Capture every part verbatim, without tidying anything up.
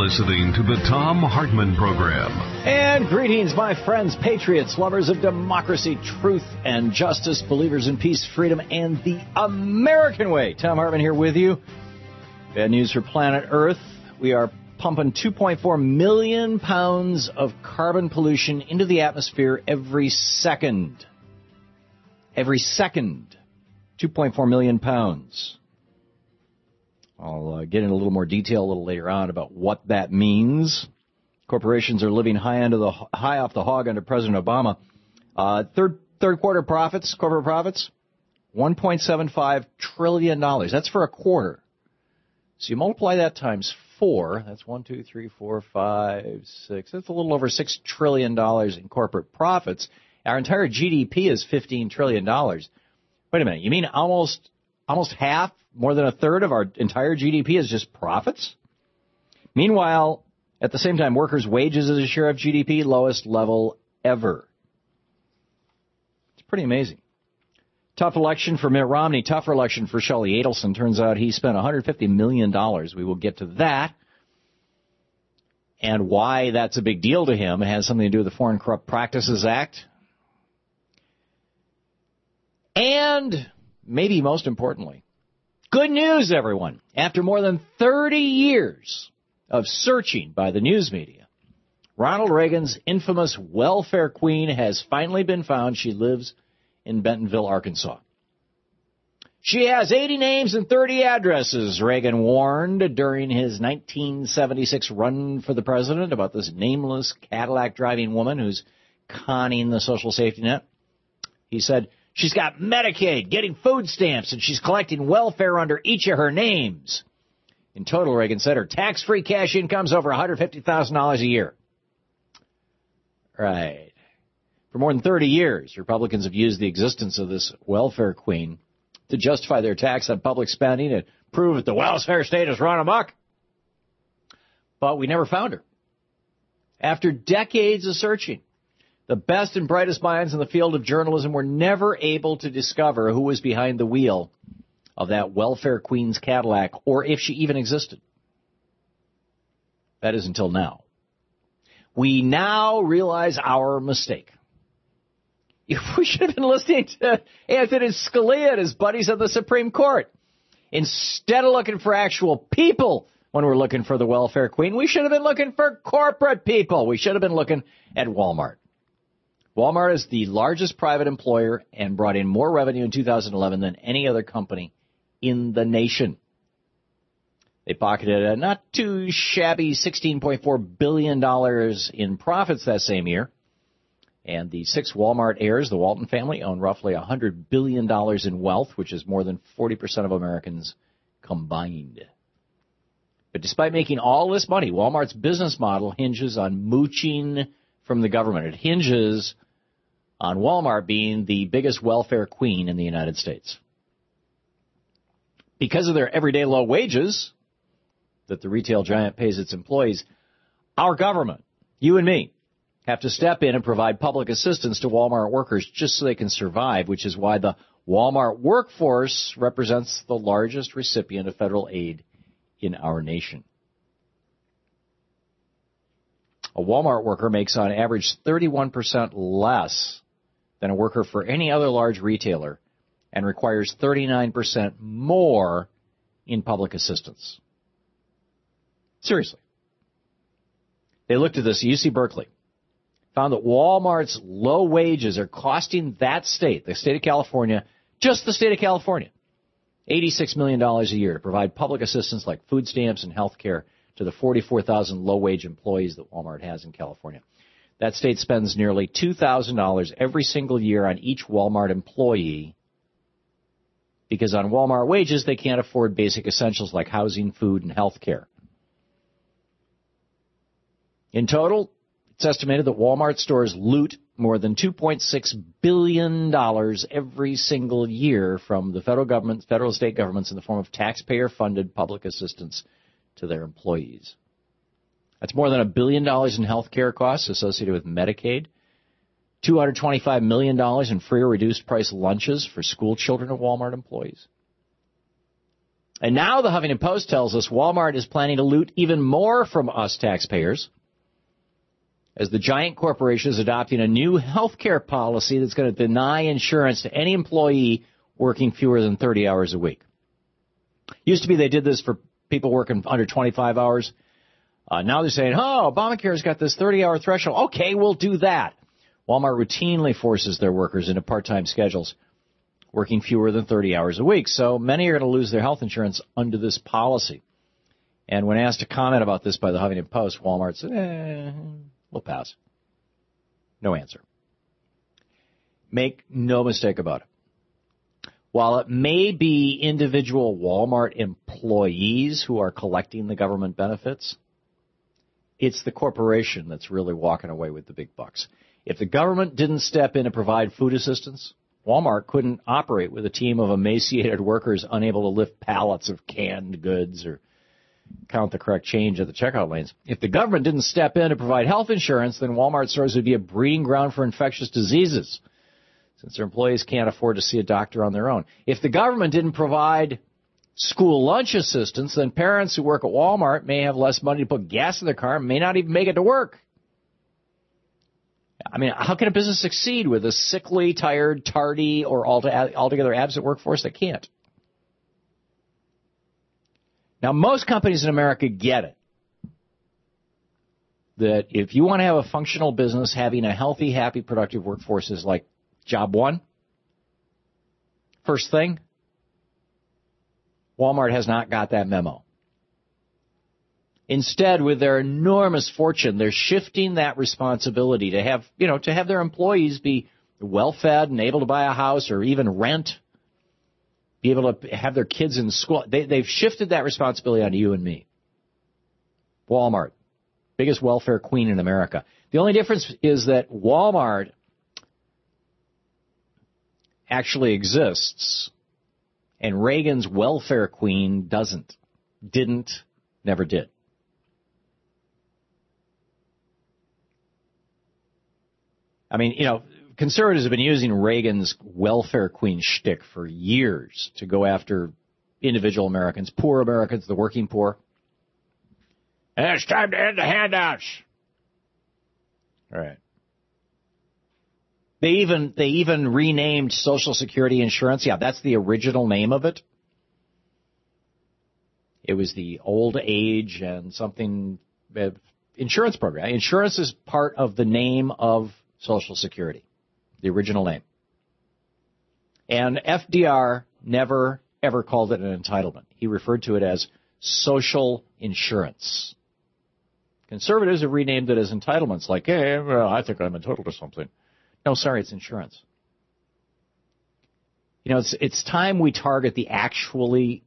listening to the Thom Hartmann Program. And greetings, my friends, patriots, lovers of democracy, truth, and justice, believers in peace, freedom, and the American way. Thom Hartmann here with you. Bad news for planet Earth. We are pumping two point four million pounds of carbon pollution into the atmosphere every second. Every second. two point four million pounds. I'll uh, get in a little more detail a little later on about what that means. Corporations are living high under the high off the hog under President Obama. Uh, third third quarter profits, corporate profits, one point seven five trillion dollars. That's for a quarter. So you multiply that times four. That's one, two, three, four, five, six. That's a little over six trillion dollars in corporate profits. Our entire G D P is fifteen trillion dollars. Wait a minute. You mean almost almost half? More than a third of our entire G D P is just profits? Meanwhile, at the same time, workers' wages as a share of G D P, lowest level ever. It's pretty amazing. Tough election for Mitt Romney, tougher election for Shelley Adelson. Turns out he spent one hundred fifty million dollars. We will get to that. And why that's a big deal to him. It has something to do with the Foreign Corrupt Practices Act. And maybe most importantly, good news, everyone. After more than thirty years of searching by the news media, Ronald Reagan's infamous welfare queen has finally been found. She lives in Bentonville, Arkansas. She has eighty names and thirty addresses, Reagan warned during his nineteen seventy-six run for the president about this nameless Cadillac-driving woman who's conning the social safety net. He said, she's got Medicaid, getting food stamps, and she's collecting welfare under each of her names. In total, Reagan said her tax-free cash income's over one hundred fifty thousand dollars a year. Right. For more than thirty years, Republicans have used the existence of this welfare queen to justify their tax on public spending and prove that the welfare state is run amok. But we never found her. After decades of searching, the best and brightest minds in the field of journalism were never able to discover who was behind the wheel of that welfare queen's Cadillac, or if she even existed. That is until now. We now realize our mistake. We should have been listening to Anthony Scalia and his buddies on the Supreme Court. Instead of looking for actual people when we're looking for the welfare queen, we should have been looking for corporate people. We should have been looking at Walmart. Walmart is the largest private employer and brought in more revenue in two thousand eleven than any other company in the nation. They pocketed a not too shabby sixteen point four billion dollars in profits that same year. And the six Walmart heirs, the Walton family, own roughly one hundred billion dollars in wealth, which is more than forty percent of Americans combined. But despite making all this money, Walmart's business model hinges on mooching from the government. It hinges on Walmart being the biggest welfare queen in the United States. Because of their everyday low wages that the retail giant pays its employees, our government, you and me, have to step in and provide public assistance to Walmart workers just so they can survive, which is why the Walmart workforce represents the largest recipient of federal aid in our nation. A Walmart worker makes on average thirty-one percent less than a worker for any other large retailer and requires thirty-nine percent more in public assistance. Seriously. They looked at this at U C Berkeley, found that Walmart's low wages are costing that state, the state of California, just the state of California, eighty-six million dollars a year to provide public assistance like food stamps and health care to the forty-four thousand low-wage employees that Walmart has in California. That state spends nearly two thousand dollars every single year on each Walmart employee because on Walmart wages they can't afford basic essentials like housing, food, and health care. In total, it's estimated that Walmart stores loot more than two point six billion dollars every single year from the federal government, federal and state governments in the form of taxpayer-funded public assistance to their employees. That's more than a billion dollars in health care costs associated with Medicaid, two hundred twenty-five million dollars in free or reduced price lunches for school children of Walmart employees. And now the Huffington Post tells us Walmart is planning to loot even more from us taxpayers as the giant corporation is adopting a new health care policy that's going to deny insurance to any employee working fewer than thirty hours a week. Used to be they did this for people working under twenty-five hours. Uh, now they're saying, oh, Obamacare's got this thirty-hour threshold. Okay, we'll do that. Walmart routinely forces their workers into part-time schedules, working fewer than thirty hours a week. So many are going to lose their health insurance under this policy. And when asked to comment about this by the Huffington Post, Walmart said, eh, we'll pass. No answer. Make no mistake about it. While it may be individual Walmart employees who are collecting the government benefits, it's the corporation that's really walking away with the big bucks. If the government didn't step in and provide food assistance, Walmart couldn't operate with a team of emaciated workers unable to lift pallets of canned goods or count the correct change at the checkout lanes. If the government didn't step in to provide health insurance, then Walmart stores would be a breeding ground for infectious diseases, since their employees can't afford to see a doctor on their own. If the government didn't provide school lunch assistance, then parents who work at Walmart may have less money to put gas in their car and may not even make it to work. I mean, how can a business succeed with a sickly, tired, tardy, or altogether absent workforce that can't? Now, most companies in America get it, that if you want to have a functional business, having a healthy, happy, productive workforce is like job one. First thing, Walmart has not got that memo. Instead, with their enormous fortune, they're shifting that responsibility to have, you know, to have their employees be well-fed and able to buy a house or even rent, be able to have their kids in school. They, they've shifted that responsibility onto you and me. Walmart, biggest welfare queen in America. The only difference is that Walmart actually exists, and Reagan's welfare queen doesn't, didn't, never did. I mean, you know, conservatives have been using Reagan's welfare queen shtick for years to go after individual Americans, poor Americans, the working poor. And it's time to end the handouts. All right. They even they even renamed Social Security insurance. Yeah, that's the original name of it. It was the old age and something uh, insurance program. Insurance is part of the name of Social Security, the original name. And F D R never, ever called it an entitlement. He referred to it as social insurance. Conservatives have renamed it as entitlements, like, hey, well, I think I'm entitled to something. No, sorry, it's insurance. You know, it's it's time we target the actually,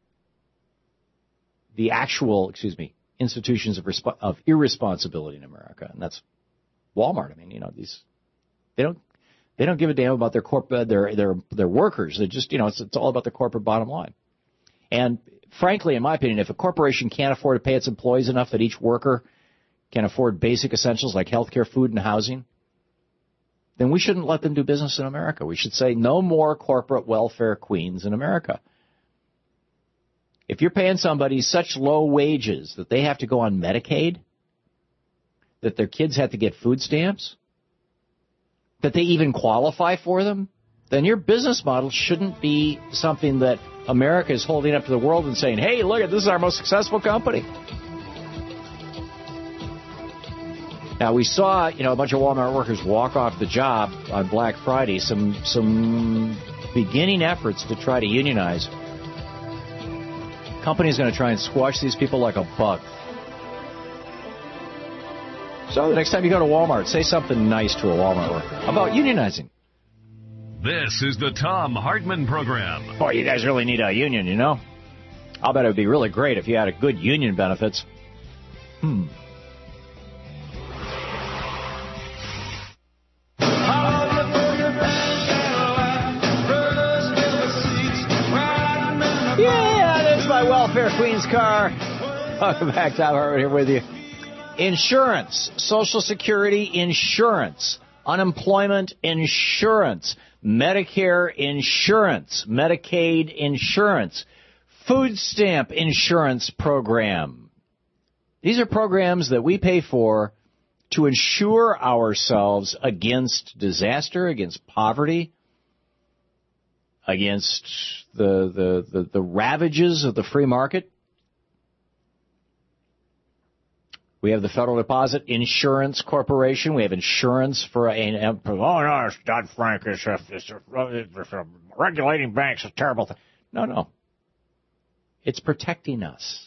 the actual, excuse me, institutions of resp- of irresponsibility in America, and that's Walmart. I mean, you know, these they don't they don't give a damn about their corp uh, their their their workers. They just, you know, it's it's all about the corporate bottom line. And frankly, in my opinion, if a corporation can't afford to pay its employees enough that each worker can afford basic essentials like health care, food, and housing, then we shouldn't let them do business in America. We should say no more corporate welfare queens in America. If you're paying somebody such low wages that they have to go on Medicaid, that their kids have to get food stamps, that they even qualify for them, then your business model shouldn't be something that America is holding up to the world and saying, hey, look, this is our most successful company. Now, we saw, you know, a bunch of Walmart workers walk off the job on Black Friday, some some beginning efforts to try to unionize. Company's going to try and squash these people like a bug. So the next time you go to Walmart, say something nice to a Walmart worker about unionizing. This is the Thom Hartmann Program. Boy, you guys really need a union, you know? I'll bet it would be really great if you had a good union benefits. Hmm. Yeah, there's my welfare queen's car. Welcome back, Thom Hartmann here with you. Insurance, Social Security insurance, unemployment insurance, Medicare insurance, Medicaid insurance, Food stamp insurance program. These are programs that we pay for to insure ourselves against disaster, against poverty, against the, the, the, the ravages of the free market. We have the Federal Deposit Insurance Corporation. We have insurance for a, a oh no, Dodd-Frank is a, is a, is a, regulating banks is a terrible thing. No, no. It's protecting us.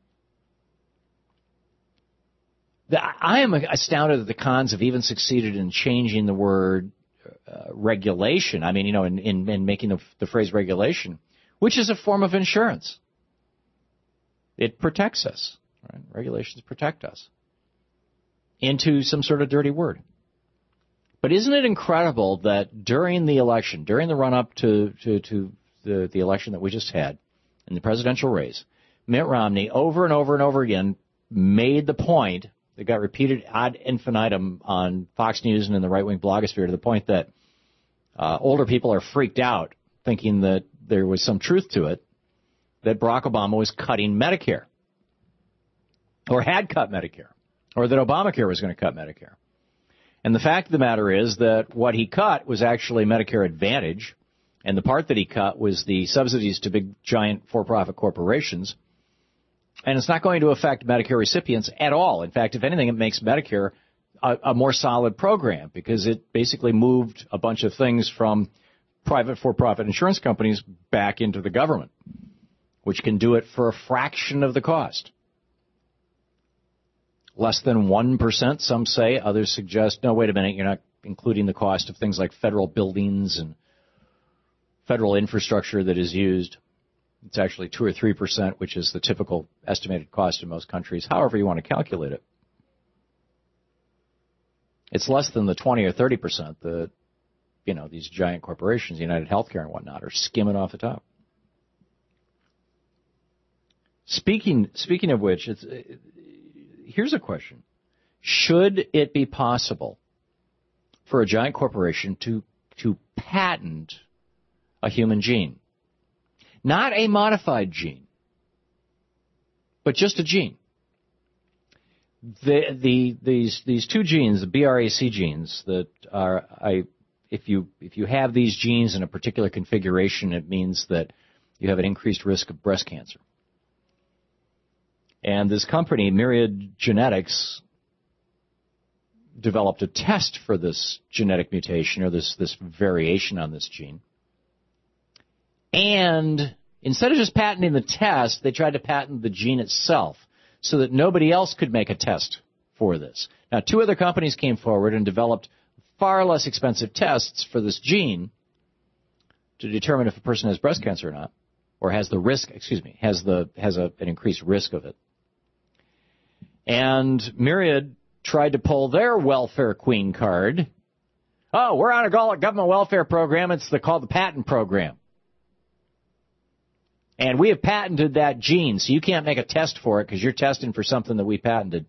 The, I am astounded that the cons have even succeeded in changing the word uh, regulation. I mean, you know, in, in, in making the, the phrase regulation, which is a form of insurance. It protects us. Right? Regulations protect us into some sort of dirty word. But isn't it incredible that during the election, during the run-up to, to, to the, the election that we just had in the presidential race, Mitt Romney over and over and over again made the point that got repeated ad infinitum on Fox News and in the right-wing blogosphere to the point that uh, older people are freaked out thinking that there was some truth to it, that Barack Obama was cutting Medicare. Or had cut Medicare, or that Obamacare was going to cut Medicare. And the fact of the matter is that what he cut was actually Medicare Advantage, and the part that he cut was the subsidies to big, giant, for-profit corporations. And it's not going to affect Medicare recipients at all. In fact, if anything, it makes Medicare a, a more solid program because it basically moved a bunch of things from private for-profit insurance companies back into the government, which can do it for a fraction of the cost. Less than one percent, some say. Others suggest, no, wait a minute, you're not including the cost of things like federal buildings and federal infrastructure that is used. It's actually two or three percent, which is the typical estimated cost in most countries, however you want to calculate it. It's less than the twenty or thirty percent that, you know, these giant corporations, United Healthcare and whatnot, are skimming off the top. Speaking, speaking of which, it's... It, Here's a question. Should it be possible for a giant corporation to, to patent a human gene? Not a modified gene, but just a gene. The, the, these, these two genes, the B R A C genes, that are, I, if you, if you have these genes in a particular configuration, it means that you have an increased risk of breast cancer. And this company, Myriad Genetics, developed a test for this genetic mutation or this, this variation on this gene. And instead of just patenting the test, they tried to patent the gene itself so that nobody else could make a test for this. Now, two other companies came forward and developed far less expensive tests for this gene to determine if a person has breast cancer or not, or has the risk, excuse me, has the has a, an increased risk of it. And Myriad tried to pull their welfare queen card. Oh, we're on a government welfare program. It's the, called the patent program. And we have patented that gene, so you can't make a test for it because you're testing for something that we patented.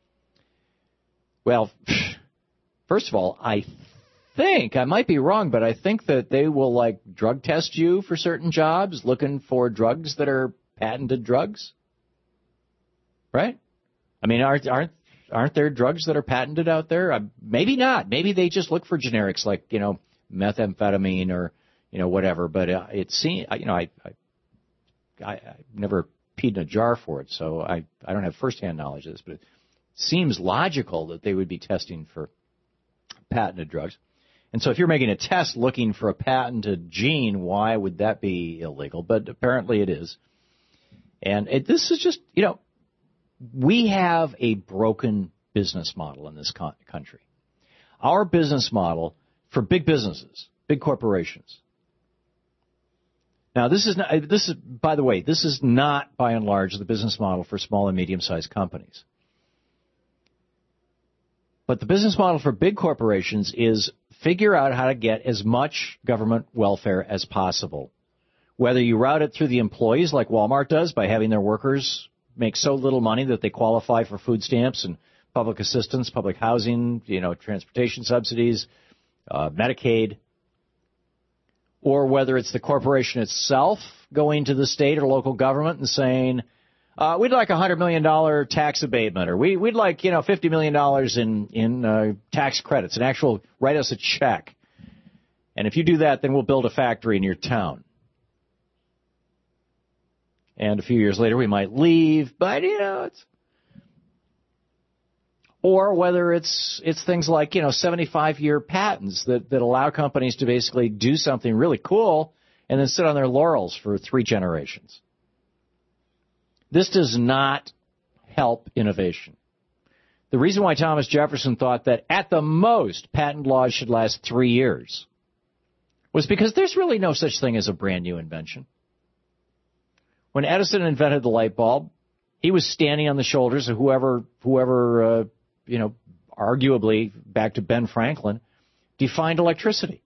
Well, first of all, I think, I might be wrong, but I think that they will, like, drug test you for certain jobs, looking for drugs that are patented drugs. Right? I mean, aren't aren't aren't there drugs that are patented out there? Uh, maybe not. Maybe they just look for generics like, you know, methamphetamine or, you know, whatever. But uh, it seems, you know, I, I I I never peed in a jar for it, so I I don't have firsthand knowledge of this. But it seems logical that they would be testing for patented drugs. And so if you're making a test looking for a patented gene, why would that be illegal? But apparently it is. And it, this is just, you know, we have a broken business model in this co- country. Our business model for big businesses, big corporations. Now, this is not, this is, by the way, this is not, by and large, the business model for small and medium-sized companies. But the business model for big corporations is figure out how to get as much government welfare as possible. Whether you route it through the employees like Walmart does by having their workers make so little money that they qualify for food stamps and public assistance, public housing, you know, transportation subsidies, uh, Medicaid, or whether it's the corporation itself going to the state or local government and saying, uh, we'd like a one hundred million dollars tax abatement, or we, we'd like, you know, fifty million dollars in, in uh, tax credits, an actual, write us a check. And if you do that, then we'll build a factory in your town. And a few years later, we might leave, but, you know, it's... Or whether it's it's things like, you know, seventy-five year patents that, that allow companies to basically do something really cool and then sit on their laurels for three generations. This does not help innovation. The reason why Thomas Jefferson thought that at the most patent laws should last three years was because there's really no such thing as a brand new invention. When Edison invented the light bulb, he was standing on the shoulders of whoever, whoever, uh, you know, arguably, back to Ben Franklin, defined electricity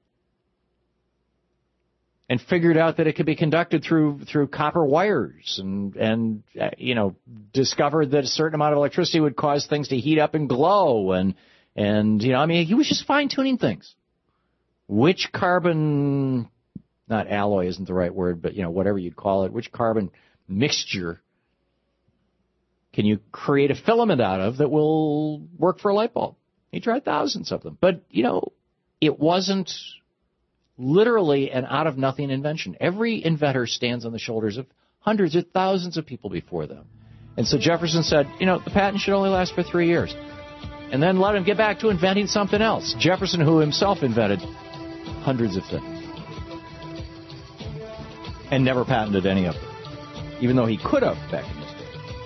and figured out that it could be conducted through through copper wires and, and uh, you know, discovered that a certain amount of electricity would cause things to heat up and glow. And, and you know, I mean, he was just fine-tuning things. Which carbon, not alloy isn't the right word, but, you know, whatever you'd call it, which carbon mixture can you create a filament out of that will work for a light bulb? He tried thousands of them. But, you know, it wasn't literally an out-of-nothing invention. Every inventor stands on the shoulders of hundreds or thousands of people before them. And so Jefferson said, you know, the patent should only last for three years. And then let him get back to inventing something else. Jefferson, who himself invented hundreds of things. And never patented any of them. Even though he could have back in his day.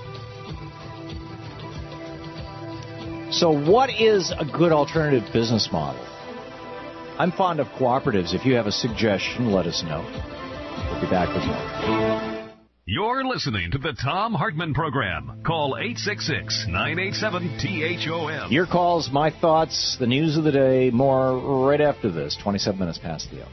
So what is a good alternative business model? I'm fond of cooperatives. If you have a suggestion, let us know. We'll be back with more. You're listening to the Thom Hartmann Program. Call eight six six, nine eight seven, T H O M. Your calls, my thoughts, the news of the day, more right after this, twenty-seven minutes past the hour.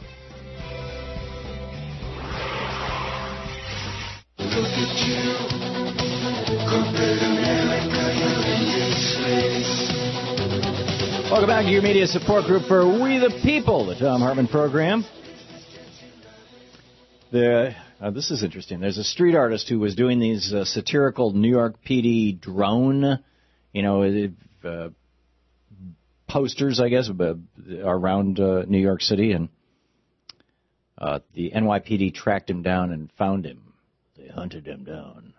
Look at you, corporate America, you're in disgrace. Welcome back to your media support group for We the People, the Thom Hartmann Program. The, uh, this is interesting. There's a street artist who was doing these uh, satirical New York P D drone, you know, uh, posters, I guess, uh, around uh, New York City, and uh, the N Y P D tracked him down and found him. They hunted him down.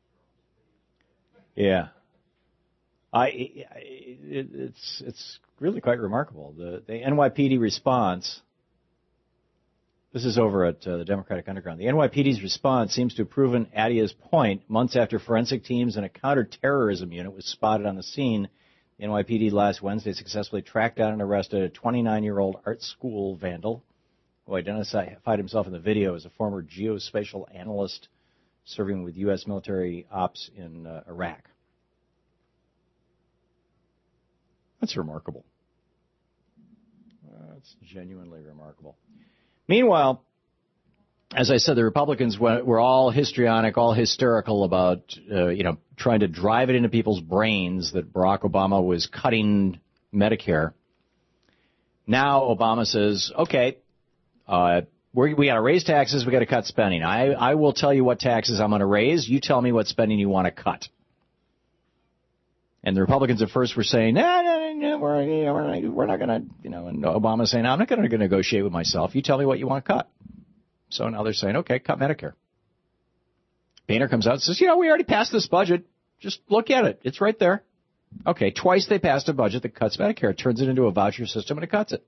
Yeah. I, I it, it's it's really quite remarkable. The the N Y P D response. This is over at uh, the Democratic Underground. The N Y P D's response seems to have proven Adia's point. Months after forensic teams and a counterterrorism unit was spotted on the scene, the N Y P D last Wednesday successfully tracked down and arrested a twenty-nine-year-old art school vandal who identified himself in the video as a former geospatial analyst serving with U S military ops in uh, Iraq. That's remarkable. That's genuinely remarkable. Meanwhile, as I said, the Republicans were all histrionic, all hysterical about, uh, you know, trying to drive it into people's brains that Barack Obama was cutting Medicare. Now Obama says, okay, uh, we're, we got to raise taxes, we got to cut spending. I, I will tell you what taxes I'm going to raise. You tell me what spending you want to cut. And the Republicans at first were saying, no, no, no, we're, you know, we're, we're not going to, you know, and Obama's saying, I'm not going to negotiate with myself. You tell me what you want to cut. So now they're saying, okay, cut Medicare. Boehner comes out and says, you know, we already passed this budget. Just look at it. It's right there. Okay, twice they passed a budget that cuts Medicare. It turns it into a voucher system and it cuts it.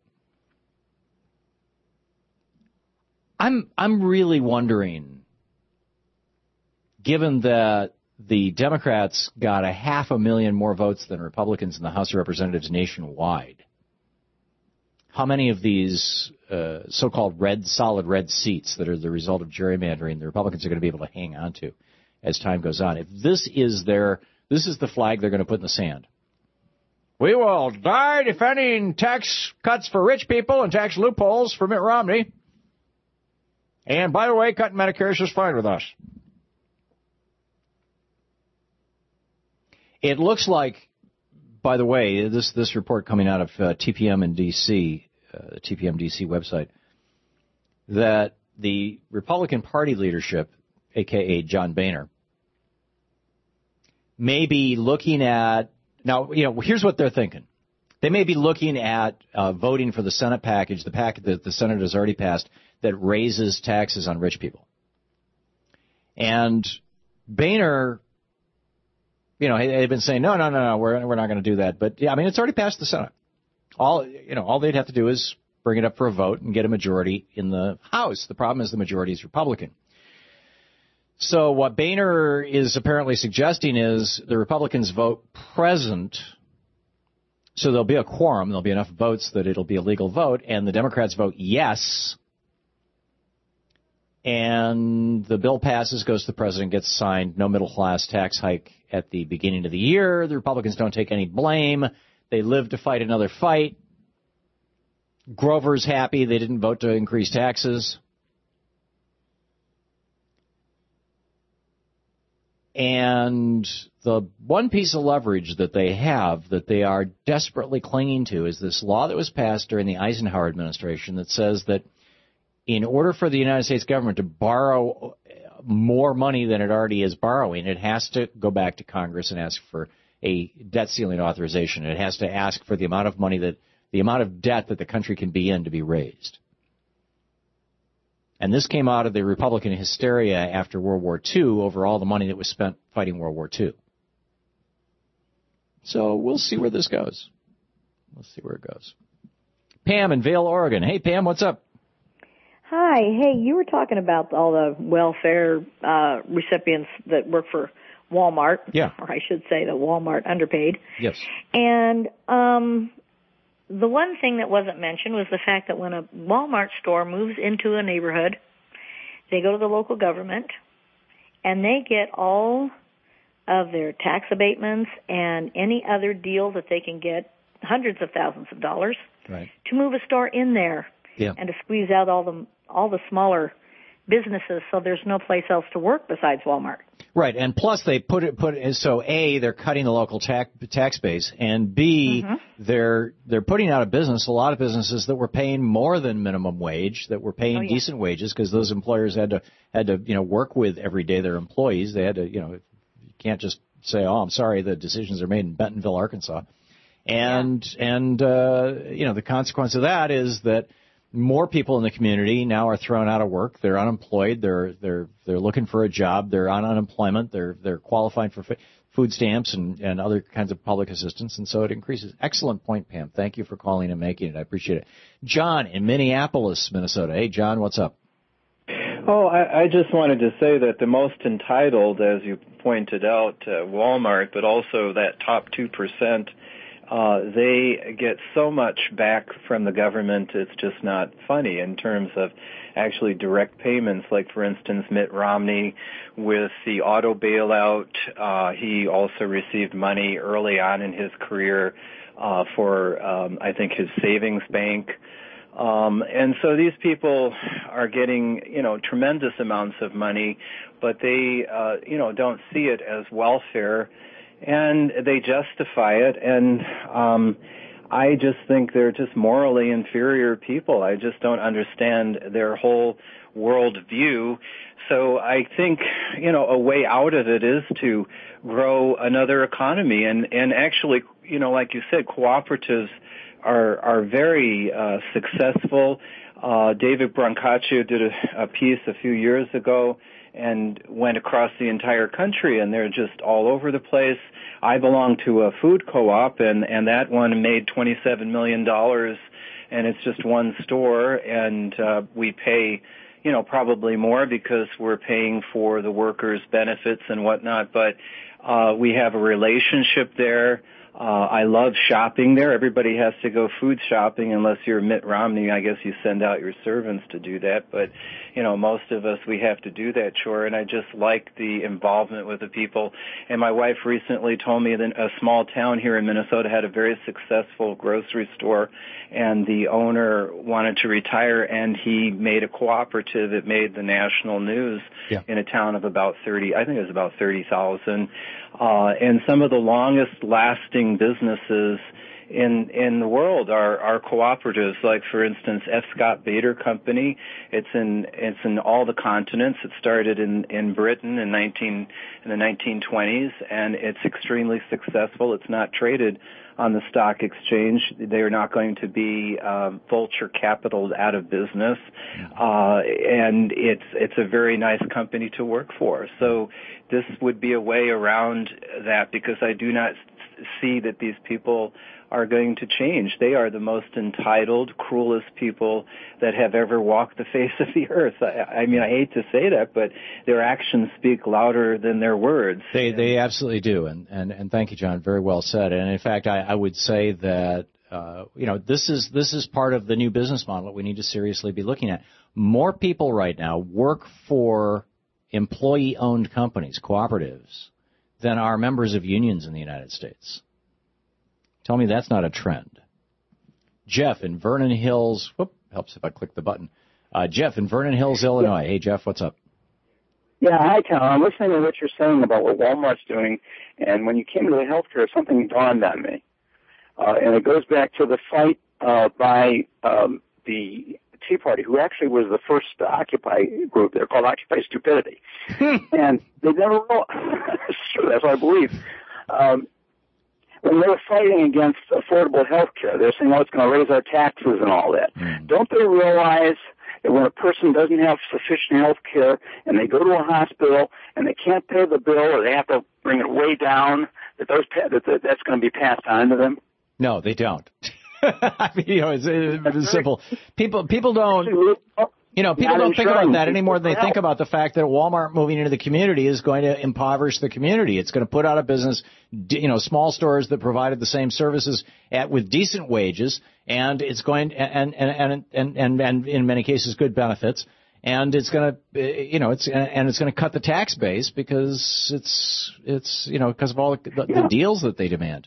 I'm I'm really wondering, given that the Democrats got a half a million more votes than Republicans in the House of Representatives nationwide, how many of these uh, so-called red, solid red seats that are the result of gerrymandering the Republicans are going to be able to hang on to as time goes on? If this is their, this is the flag they're going to put in the sand. We will die defending tax cuts for rich people and tax loopholes for Mitt Romney. And by the way, cutting Medicare is just fine with us. It looks like, by the way, this this report coming out of uh, T P M in D C, uh, the T P M D C website, that the Republican Party leadership, a k a. John Boehner, may be looking at, now, you know, here's what they're thinking. They may be looking at uh, voting for the Senate package, the package that the Senate has already passed, that raises taxes on rich people. And Boehner, you know, they've been saying, no, no, no, no, we're, we're not going to do that. But, yeah, I mean, it's already passed the Senate. All, you know, all they'd have to do is bring it up for a vote and get a majority in the House. The problem is the majority is Republican. So what Boehner is apparently suggesting is the Republicans vote present, so there'll be a quorum, there'll be enough votes that it'll be a legal vote, and the Democrats vote yes, and the bill passes, goes to the president, gets signed, no middle-class tax hike at the beginning of the year. The Republicans don't take any blame. They live to fight another fight. Grover's happy they didn't vote to increase taxes. And the one piece of leverage that they have that they are desperately clinging to is this law that was passed during the Eisenhower administration that says that in order for the United States government to borrow more money than it already is borrowing, it has to go back to Congress and ask for a debt ceiling authorization. It has to ask for the amount of money that, the amount of debt that the country can be in to be raised. And this came out of the Republican hysteria after World War Two over all the money that was spent fighting World War Two. So we'll see where this goes. We'll see where it goes. Pam in Vail, Oregon. Hey, Pam, what's up? Hi. Hey, you were talking about all the welfare uh, recipients that work for Walmart. Yeah. Or I should say the Walmart underpaid. Yes. And um, the one thing that wasn't mentioned was the fact that when a Walmart store moves into a neighborhood, they go to the local government, and they get all of their tax abatements and any other deal that they can get, hundreds of thousands of dollars, right, to move a store in there, yeah, and to squeeze out all the all the smaller businesses, so there's no place else to work besides Walmart. Right, and plus they put it put it, so A, they're cutting the local tax tax base, and B, mm-hmm. they're they're putting out of business a lot of businesses that were paying more than minimum wage, that were paying oh, yeah. decent wages, because those employers had to had to you know work with every day their employees. They had to you know you can't just say, oh, I'm sorry, the decisions are made in Bentonville, Arkansas, and yeah. and uh, you know the consequence of that is that more people in the community now are thrown out of work. They're unemployed. They're they're they're looking for a job. They're on unemployment. They're they're qualifying for food stamps and, and other kinds of public assistance, and so it increases. Excellent point, Pam. Thank you for calling and making it. I appreciate it. John in Minneapolis, Minnesota. Hey, John, what's up? Oh, I, I just wanted to say that the most entitled, as you pointed out, uh, Walmart, but also that top two percent. Uh, they get so much back from the government, it's just not funny in terms of actually direct payments. Like, for instance, Mitt Romney with the auto bailout, uh, he also received money early on in his career uh, for, um, I think, his savings bank. Um, and so these people are getting, you know, tremendous amounts of money, but they, uh, you know, don't see it as welfare. And they justify it, and um, I just think they're just morally inferior people. I just don't understand their whole world view. So I think, you know, a way out of it is to grow another economy. And, and actually, you know, like you said, cooperatives are, are very uh, successful. Uh, David Brancaccio did a, a piece a few years ago and went across the entire country, and they're just all over the place. I belong to a food co-op, and, and that one made twenty-seven million dollars, and it's just one store, and uh, we pay, you know, probably more because we're paying for the workers' benefits and whatnot, but uh, we have a relationship there. Uh, I love shopping there. Everybody has to go food shopping unless you're Mitt Romney. I guess you send out your servants to do that. But, you know, most of us, we have to do that chore. And I just like the involvement with the people. And my wife recently told me that a small town here in Minnesota had a very successful grocery store. And the owner wanted to retire, and he made a cooperative. It made the national news yeah. in a town of about thirty, I think it was about thirty thousand. Uh, and some of the longest lasting businesses in in the world are are cooperatives. Like, for instance, F. Scott Bader Company. It's in it's in all the continents. It started in in Britain in nineteen in the nineteen twenties, and it's extremely successful. It's not traded on the stock exchange. They are not going to be uh, vulture capitaled out of business, uh, and it's it's a very nice company to work for. So this would be a way around that, because I do not see that these people are going to change. They are the most entitled, cruelest people that have ever walked the face of the earth. I, I mean, I hate to say that, but their actions speak louder than their words. They they absolutely do, and, and, and thank you, John. Very well said. And in fact, I, I would say that uh, you know this is this is part of the new business model that we need to seriously be looking at. More people right now work for employee-owned companies, cooperatives, than are members of unions in the United States. Tell me that's not a trend. Jeff in Vernon Hills, whoop, helps if I click the button. Uh, Jeff in Vernon Hills, Illinois. Hey, Jeff, what's up? Yeah, hi, Tom. I'm listening to what you're saying about what Walmart's doing, and when you came to the healthcare, something dawned on me. Uh, and it goes back to the fight uh, by um, the Tea Party, who actually was the first Occupy group. They're called Occupy Stupidity. And they never wrote. Sure, that's what I believe. Um, when they were fighting against affordable health care, they're saying, oh, it's going to raise our taxes and all that. Mm. Don't they realize that when a person doesn't have sufficient health care and they go to a hospital and they can't pay the bill, or they have to bring it way down, that those that that's going to be passed on to them? No, they don't. I mean, you know, it's, it's simple. People, people don't, you know, people don't think about that any more than they think about the fact that Walmart moving into the community is going to impoverish the community. It's going to put out of business, you know, small stores that provided the same services at with decent wages, and it's going and and and and and, and in many cases good benefits. And it's going to, you know, it's and it's going to cut the tax base because it's it's you know because of all the, the, yeah. the deals that they demand.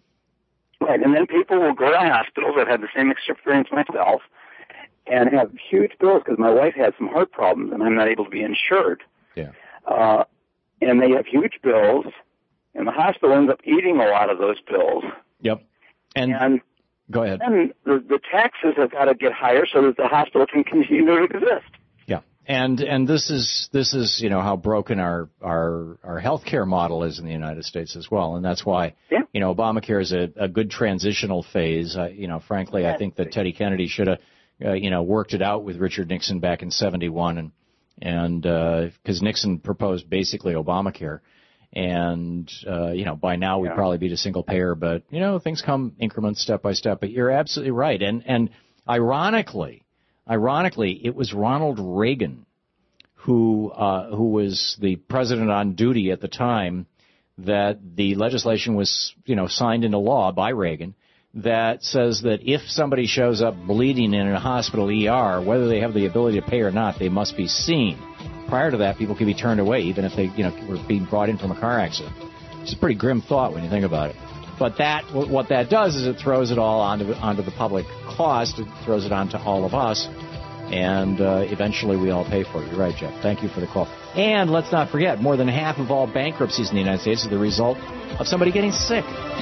Right, and then people will go to hospitals. I've had the same experience myself, and have huge bills because my wife had some heart problems, and I'm not able to be insured. Yeah. Uh, and they have huge bills, and the hospital ends up eating a lot of those bills. Yep. And, and go ahead. And the, the taxes have got to get higher so that the hospital can continue to exist. Yeah. And and this is this is you know how broken our our our healthcare model is in the United States as well, and that's why yeah. you know Obamacare is a, a good transitional phase. Uh, you know, frankly, I think that Teddy Kennedy should have uh, you know worked it out with Richard Nixon back in seventy-one, and and because uh, Nixon proposed basically Obamacare, and uh, you know by now we'd yeah. probably be to single payer, but you know things come increments step by step. But you're absolutely right, and and ironically. Ironically, it was Ronald Reagan who uh, who was the president on duty at the time that the legislation was, you know, signed into law by Reagan that says that if somebody shows up bleeding in a hospital E R, whether they have the ability to pay or not, they must be seen. Prior to that, people could be turned away, even if they, you know, were being brought in from a car accident. It's a pretty grim thought when you think about it. But that, what that does is it throws it all onto onto the public cost. It throws it onto all of us, and uh, eventually we all pay for it. You're right, Jeff. Thank you for the call. And let's not forget, more than half of all bankruptcies in the United States are the result of somebody getting sick.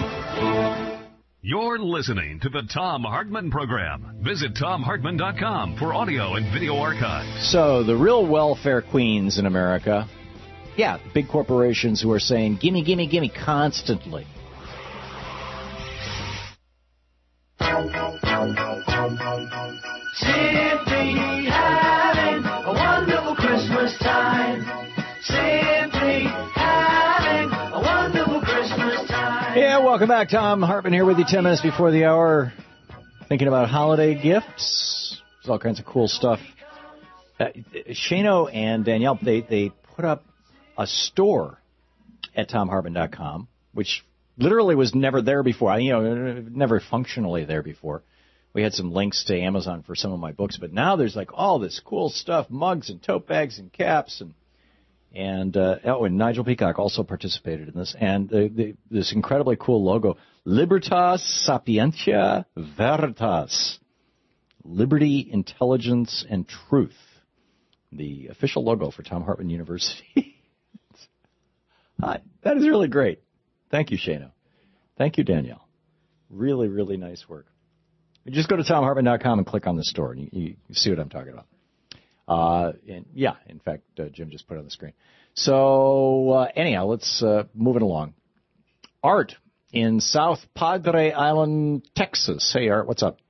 You're listening to the Thom Hartmann Program. Visit Thom Hartmann dot com for audio and video archives. So the real welfare queens in America, yeah, big corporations who are saying, gimme, gimme, gimme, constantly. Simply having a wonderful Christmas time. Simply having a wonderful Christmas time. Yeah, welcome back. Thom Hartmann here with you ten minutes before the hour. Thinking about holiday gifts. There's all kinds of cool stuff. Uh, Shano and Danielle, they, they put up a store at Thom Hartmann dot com, which literally was never there before. You know, never functionally there before. We had some links to Amazon for some of my books, but now there's like all this cool stuff, mugs and tote bags and caps, and and uh, oh, and Nigel Peacock also participated in this, and the, the, this incredibly cool logo, Libertas Sapientia Veritas, Liberty, Intelligence, and Truth, the official logo for Thom Hartmann University. uh, that is really great. Thank you, Shano. Thank you, Danielle. Really, really nice work. You just go to tom hartman dot com and click on the store, and you, you, you see what I'm talking about. Uh, and yeah, in fact, uh, Jim just put it on the screen. So uh, anyhow, let's uh, move it along. Art in South Padre Island, Texas. Hey, Art, what's up?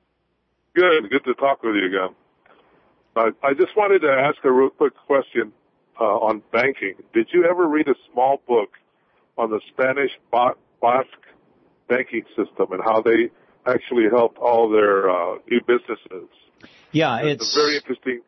Good. Good to talk with you again. Uh, I just wanted to ask a real quick question uh, on banking. Did you ever read a small book on the Spanish Basque banking system and how they actually helped all their uh, new businesses? Yeah, it's, it's a very interesting.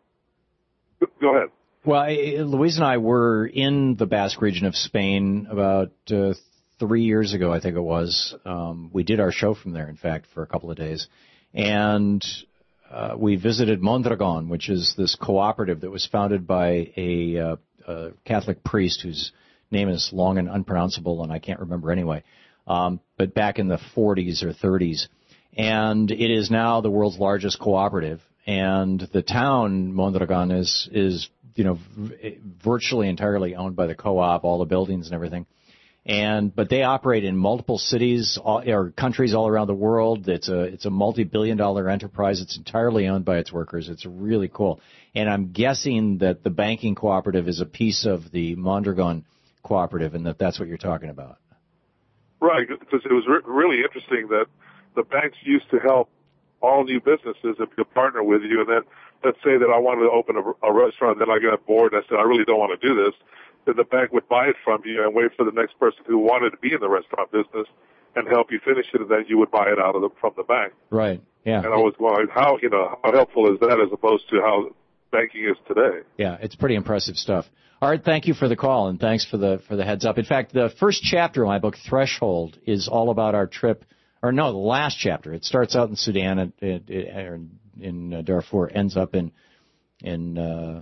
Go ahead. Well, Louise and I were in the Basque region of Spain about uh, three years ago, I think it was. Um, we did our show from there, in fact, for a couple of days. And uh, we visited Mondragon, which is this cooperative that was founded by a, uh, a Catholic priest whose name is long and unpronounceable, and I can't remember anyway, um, but back in the forties or thirties. And it is now the world's largest cooperative. And the town, Mondragon, is, is you know, v- virtually entirely owned by the co-op, all the buildings and everything. And but they operate in multiple cities all, or countries all around the world. It's a it's a multi-billion dollar enterprise. It's entirely owned by its workers. It's really cool. And I'm guessing that the banking cooperative is a piece of the Mondragon cooperative, and that that's what you're talking about. Right, because it was re- really interesting that the banks used to help all new businesses if they partner with you, and then let's say that I wanted to open a, a restaurant, then I got bored and I said I really don't want to do this. Then the bank would buy it from you and wait for the next person who wanted to be in the restaurant business and help you finish it, and then you would buy it out of the, from the bank. Right. Yeah. And I was wondering how you know how helpful is that as opposed to how banking is today. Yeah, it's pretty impressive stuff. All right, thank you for the call, and thanks for the for the heads up. In fact, the first chapter of my book, Threshold, is all about our trip. Or no, the last chapter. It starts out in Sudan, it, it, it, in Darfur, ends up in in. Uh,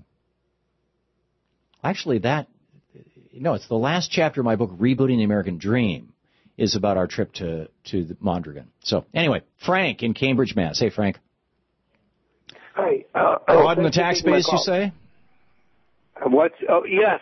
actually, that. No, it's the last chapter of my book, Rebooting the American Dream, is about our trip to, to the Mondragon. So, anyway, Frank in Cambridge, Mass. Hey, Frank. Hi. Uh, Fraud in the tax base, you say? What? Oh, yes.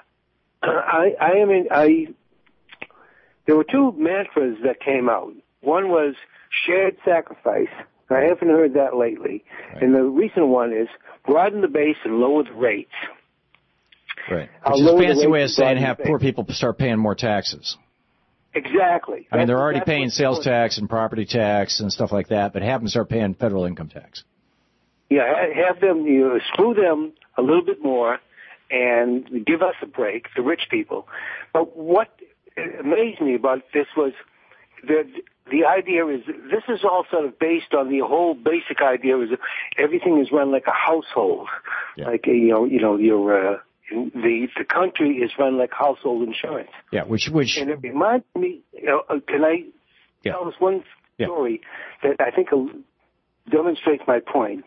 I, I am in, I, there were two mantras that came out. One was shared sacrifice. I haven't heard that lately. Right. And the recent one is broaden the base and lower the rates. Right. Which is a fancy way of saying have poor people start paying more taxes. Exactly. I mean, they're already paying sales tax and property tax and stuff like that, but have them start paying federal income tax. Yeah, have them, you know, screw them a little bit more and give us a break, the rich people. But what amazed me about this was that the idea is, this is all sort of based on the whole basic idea is everything is run like a household. Yeah. Like, you know, you know, your, uh, The the country is run like household insurance. Yeah, which which and it reminds me. You know, can I yeah. tell us one story yeah. that I think demonstrates my point?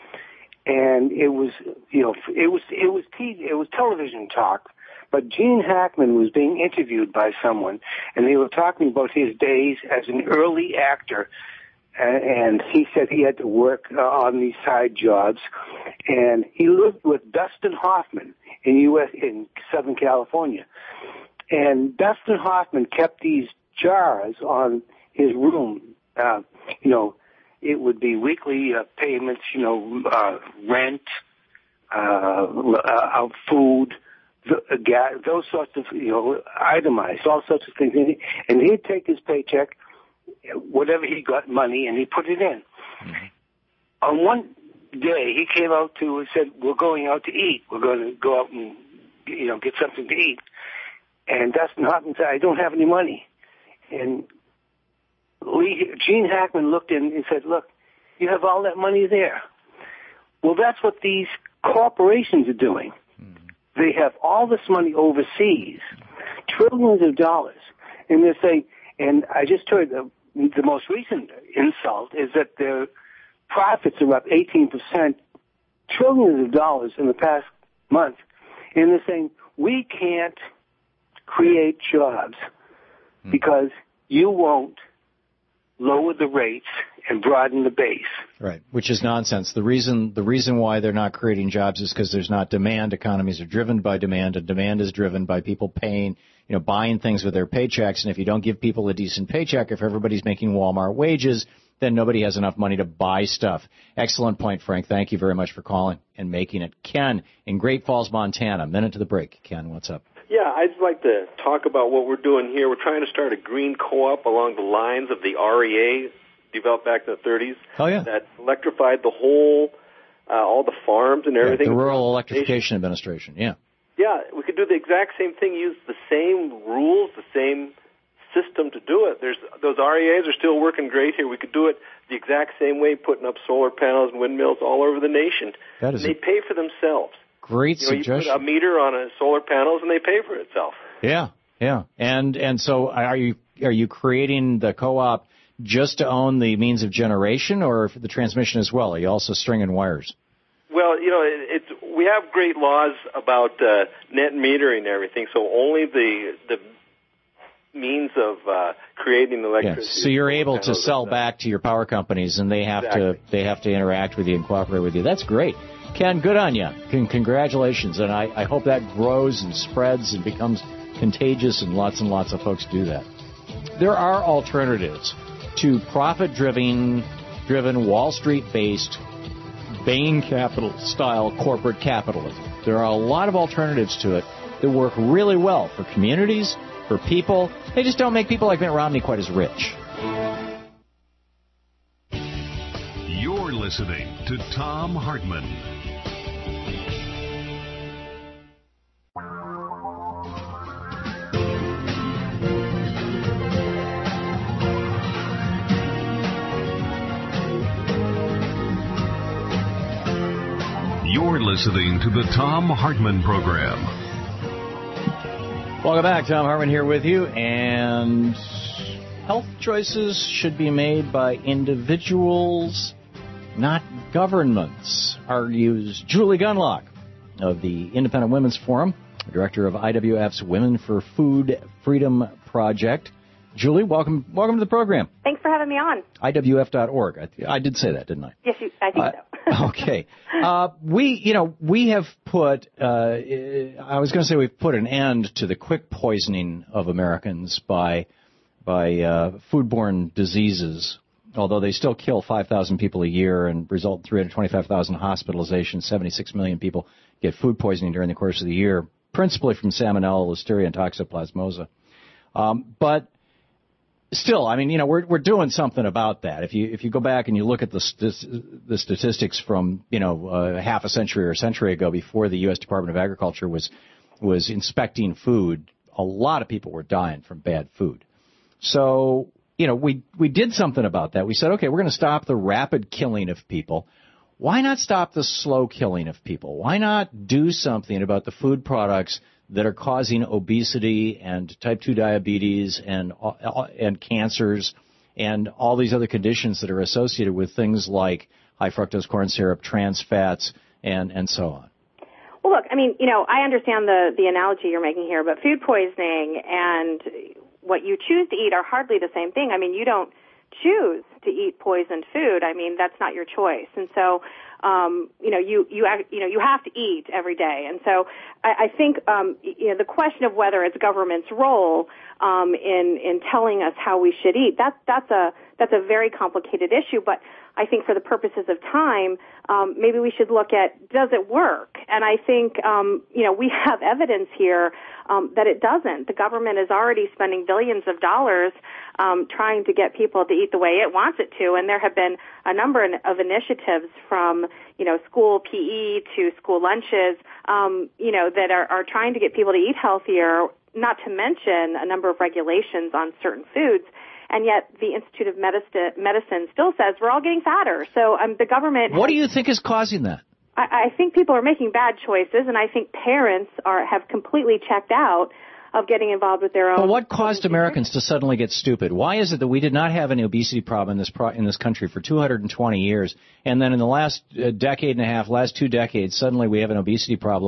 And it was, you know, it was it was T V, it was television talk. But Gene Hackman was being interviewed by someone, and they were talking about his days as an early actor. And he said he had to work uh, on these side jobs, and he lived with Dustin Hoffman in U S in Southern California. And Dustin Hoffman kept these jars on his room. Uh, you know, it would be weekly uh, payments. You know, uh, rent, uh, uh, food, the, uh, gas, those sorts of you know itemized, all sorts of things. And, he, and he'd take his paycheck, whatever he got money, and he put it in. Mm-hmm. On one day, he came out to and said, "We're going out to eat. We're going to go out and, you know, get something to eat." And Dustin Hoffman said, "I don't have any money." And Lee, Gene Hackman looked in and said, "Look, you have all that money there." Well, that's what these corporations are doing. Mm-hmm. They have all this money overseas, trillions of dollars, and they say, and I just heard the, the most recent insult is that their profits are up eighteen percent, trillions of dollars in the past month. And they're saying, we can't create jobs because you won't lower the rates and broaden the base. Right, which is nonsense. The reason the reason why they're not creating jobs is because there's not demand. Economies are driven by demand, and demand is driven by people paying, you know, buying things with their paychecks. And if you don't give people a decent paycheck, if everybody's making Walmart wages, then nobody has enough money to buy stuff. Excellent point, Frank. Thank you very much for calling and making it. Ken in Great Falls, Montana. Minute to the break. Ken, what's up? Yeah, I'd like to talk about what we're doing here. We're trying to start a green co-op along the lines of the R E A developed back in the thirties. Oh, yeah. That electrified the whole, uh, all the farms and everything. Yeah, the Rural Electrification Administration, yeah. Yeah, we could do the exact same thing, use the same rules, the same system to do it. There's those R E As are still working great here. We could do it the exact same way, putting up solar panels and windmills all over the nation. That is and they pay for themselves. Great you know, suggestion. You put a meter on a solar panels and they pay for itself. Yeah, yeah. And and so are you are you creating the co-op just to own the means of generation, or for the transmission as well? Are you also stringing wires? Well, you know, it, it's we have great laws about uh, net metering and everything, so only the the means of uh, creating electricity. Yeah, so you're able to sell back to your power companies, and they have exactly. to they have to interact with you and cooperate with you. That's great. Ken, good on you. Con- congratulations, and I, I hope that grows and spreads and becomes contagious, and lots and lots of folks do that. There are alternatives to profit-driven, driven Wall Street-based Bain Capital-style corporate capitalism. There are a lot of alternatives to it that work really well for communities, for people. They just don't make people like Mitt Romney quite as rich. You're listening to Thom Hartmann. You're listening to the Thom Hartmann Program. Welcome back. Thom Hartmann here with you. And health choices should be made by individuals, not governments, argues Julie Gunlock of the Independent Women's Forum, director of I W F's Women for Food Freedom Project. Julie, welcome welcome to the program. Thanks for having me on. I W F dot org. I, I did say that, didn't I? Yes, you, I think uh, so. Okay. Uh, we, you know, we have put, uh, I was going to say we've put an end to the quick poisoning of Americans by by uh, foodborne diseases, although they still kill five thousand people a year and result in three hundred twenty-five thousand hospitalizations. seventy-six million people get food poisoning during the course of the year, principally from Salmonella, Listeria, and Toxoplasmosis. Um, but Still, I mean, you know, we're we're doing something about that. If you if you go back and you look at the st- the statistics from, you know, uh, half a century or a century ago, before the U S Department of Agriculture was was inspecting food, a lot of people were dying from bad food. So, you know, we we did something about that. We said, okay, we're going to stop the rapid killing of people. Why not stop the slow killing of people? Why not do something about the food products that are causing obesity and type two diabetes and and cancers and all these other conditions that are associated with things like high fructose corn syrup, trans fats, and, and so on? Well, look, I mean, you know, I understand the, the analogy you're making here, but food poisoning and what you choose to eat are hardly the same thing. I mean, you don't choose to eat poisoned food. I mean, that's not your choice. And so, um, you know, you, you, you know, you have to eat every day. And so I, I think, um, you know, the question of whether it's government's role, um, in, in telling us how we should eat, that's, that's a, that's a very complicated issue. But I think for the purposes of time, um, maybe we should look at, does it work? And I think, um, you know, we have evidence here um, that it doesn't. The government is already spending billions of dollars um, trying to get people to eat the way it wants it to, and there have been a number of initiatives from, you know, school P E to school lunches, um, you know, that are, are trying to get people to eat healthier, not to mention a number of regulations on certain foods. And yet the Institute of Medicine, Medicine still says we're all getting fatter. So um, the government... What has, do you think is causing that? I, I think people are making bad choices, and I think parents are have completely checked out of getting involved with their own... But what caused Americans to suddenly get stupid? Why is it that we did not have an obesity problem in this pro- in this country for two hundred twenty years, and then in the last uh, decade and a half, last two decades, suddenly we have an obesity problem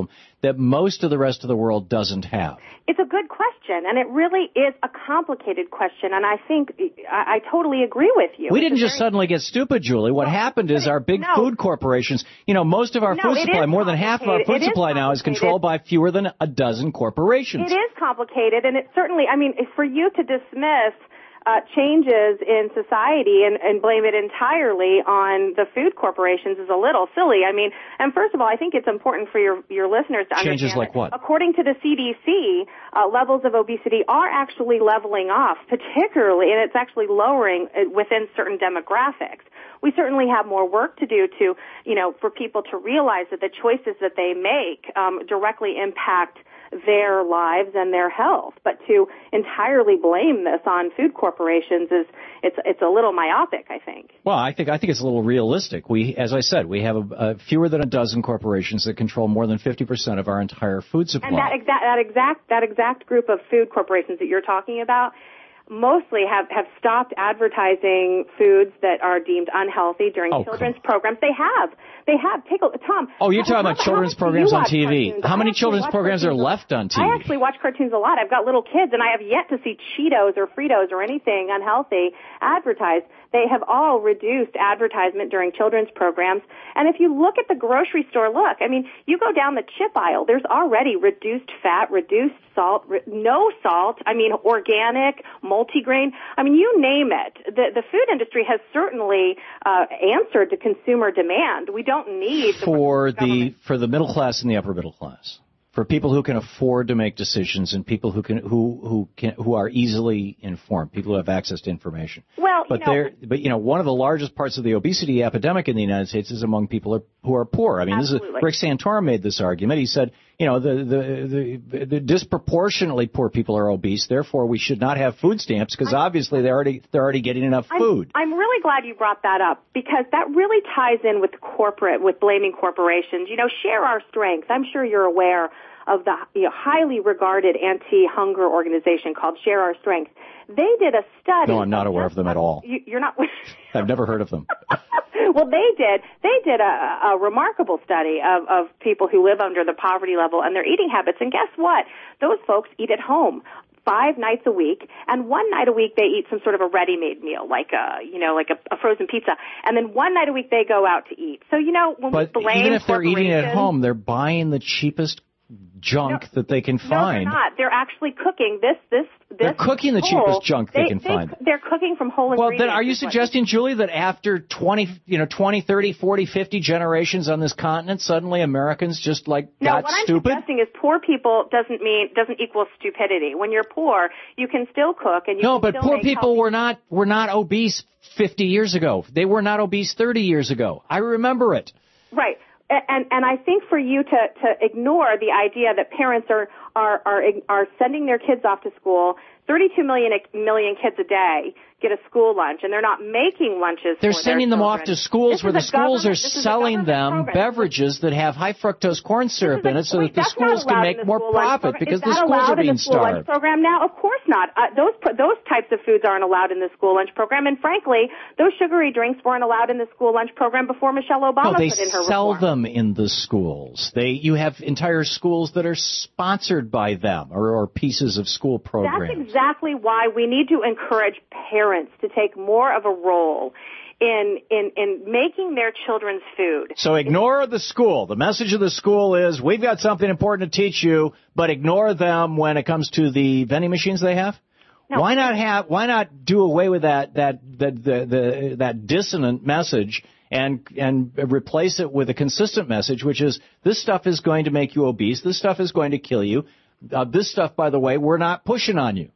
that most of the rest of the world doesn't have? It's a good question, and it really is a complicated question, and I think I, I totally agree with you. We it's didn't just very... suddenly get stupid, Julie. What well, happened is our big no. food corporations, you know, most of our no, food supply, more than half of our food it supply is now is controlled by fewer than a dozen corporations. It is complicated, and it certainly, I mean, for you to dismiss Uh, changes in society and, and blame it entirely on the food corporations is a little silly. I mean, and first of all, I think it's important for your, your listeners to understand. Changes like what? According to the C D C, uh, levels of obesity are actually leveling off, particularly, and it's actually lowering within certain demographics. We certainly have more work to do to, you know, for people to realize that the choices that they make um, directly impact their lives and their health. But to entirely blame this on food corporations is it's it's a little myopic, I think. Well, I think I think it's a little realistic. We, as I said, we have a, a fewer than a dozen corporations that control more than fifty percent of our entire food supply. And that exact that exact that exact group of food corporations that you're talking about mostly have, have stopped advertising foods that are deemed unhealthy during oh, children's programs. They have. They have. Take a Tom. Oh, you're talking about children's programs on T V. How many children's programs are left on T V? I actually watch cartoons a lot. I've got little kids, and I have yet to see Cheetos or Fritos or anything unhealthy advertised. They have all reduced advertisement during children's programs. And if you look at the grocery store, look, I mean, you go down the chip aisle, there's already reduced fat, reduced salt, re- no salt, I mean, organic, multigrain. I mean, you name it. The, the food industry has certainly uh, answered to consumer demand. We don't need... For the, for the middle class and the upper middle class. For people who can afford to make decisions and people who can who who can who are easily informed, people who have access to information. Well, but you know, there, but you know, one of the largest parts of the obesity epidemic in the United States is among people who are poor. I mean, absolutely. this is Rick Santorum made this argument. He said, you know, the the, the the disproportionately poor people are obese. Therefore, we should not have food stamps because obviously they're already they're already getting enough food. I'm, I'm really glad you brought that up because that really ties in with corporate, with blaming corporations. You know, share our strength. I'm sure you're aware of the you know, highly regarded anti-hunger organization called Share Our Strength. They did a study. No, I'm not aware of them at all. You, you're not. I've never heard of them. Well, they did. They did a, a remarkable study of, of people who live under the poverty level and their eating habits. And guess what? Those folks eat at home five nights a week, and one night a week they eat some sort of a ready-made meal, like a, you know, like a, a frozen pizza. And then one night a week they go out to eat. So, you know, when but we blame even if they're eating at home, they're buying the cheapest junk no, that they can no, find. No, they're not. They're actually cooking this, this, this. They're cooking the whole, cheapest junk they, they can they, find. They're cooking from whole well, ingredients. Well, then are you suggesting, Julie, that after twenty, you know, twenty, thirty, forty, fifty generations on this continent, suddenly Americans just like no, got what stupid? I'm suggesting is poor people doesn't mean doesn't equal stupidity. When you're poor, you can still cook and you no, can but still poor make people healthy. were not were not obese fifty years ago. They were not obese thirty years ago. I remember it. Right. And and I think for you to, to ignore the idea that parents are, are are are sending their kids off to school, thirty-two million million kids a day get a school lunch, and they're not making lunches. They're for sending their them children. off to schools this where the schools are this selling them program. beverages that have high fructose corn syrup a, in it, so wait, that the schools can make more profit because the schools are being starved. Is that allowed in the school lunch program now? Of course not. Uh, those those types of foods aren't allowed in the school lunch program, and frankly, those sugary drinks weren't allowed in the school lunch program before Michelle Obama no, they put in her sell reform. them in the schools. They you have entire schools that are sponsored by them or, or pieces of school programs. That's exactly why we need to encourage parents to take more of a role in in in making their children's food. So ignore the school. The message of the school is we've got something important to teach you, but ignore them when it comes to the vending machines they have. No. Why not have? Why not do away with that that that the, the, that dissonant message and and replace it with a consistent message, which is this stuff is going to make you obese. This stuff is going to kill you. Uh, this stuff, by the way, we're not pushing on you.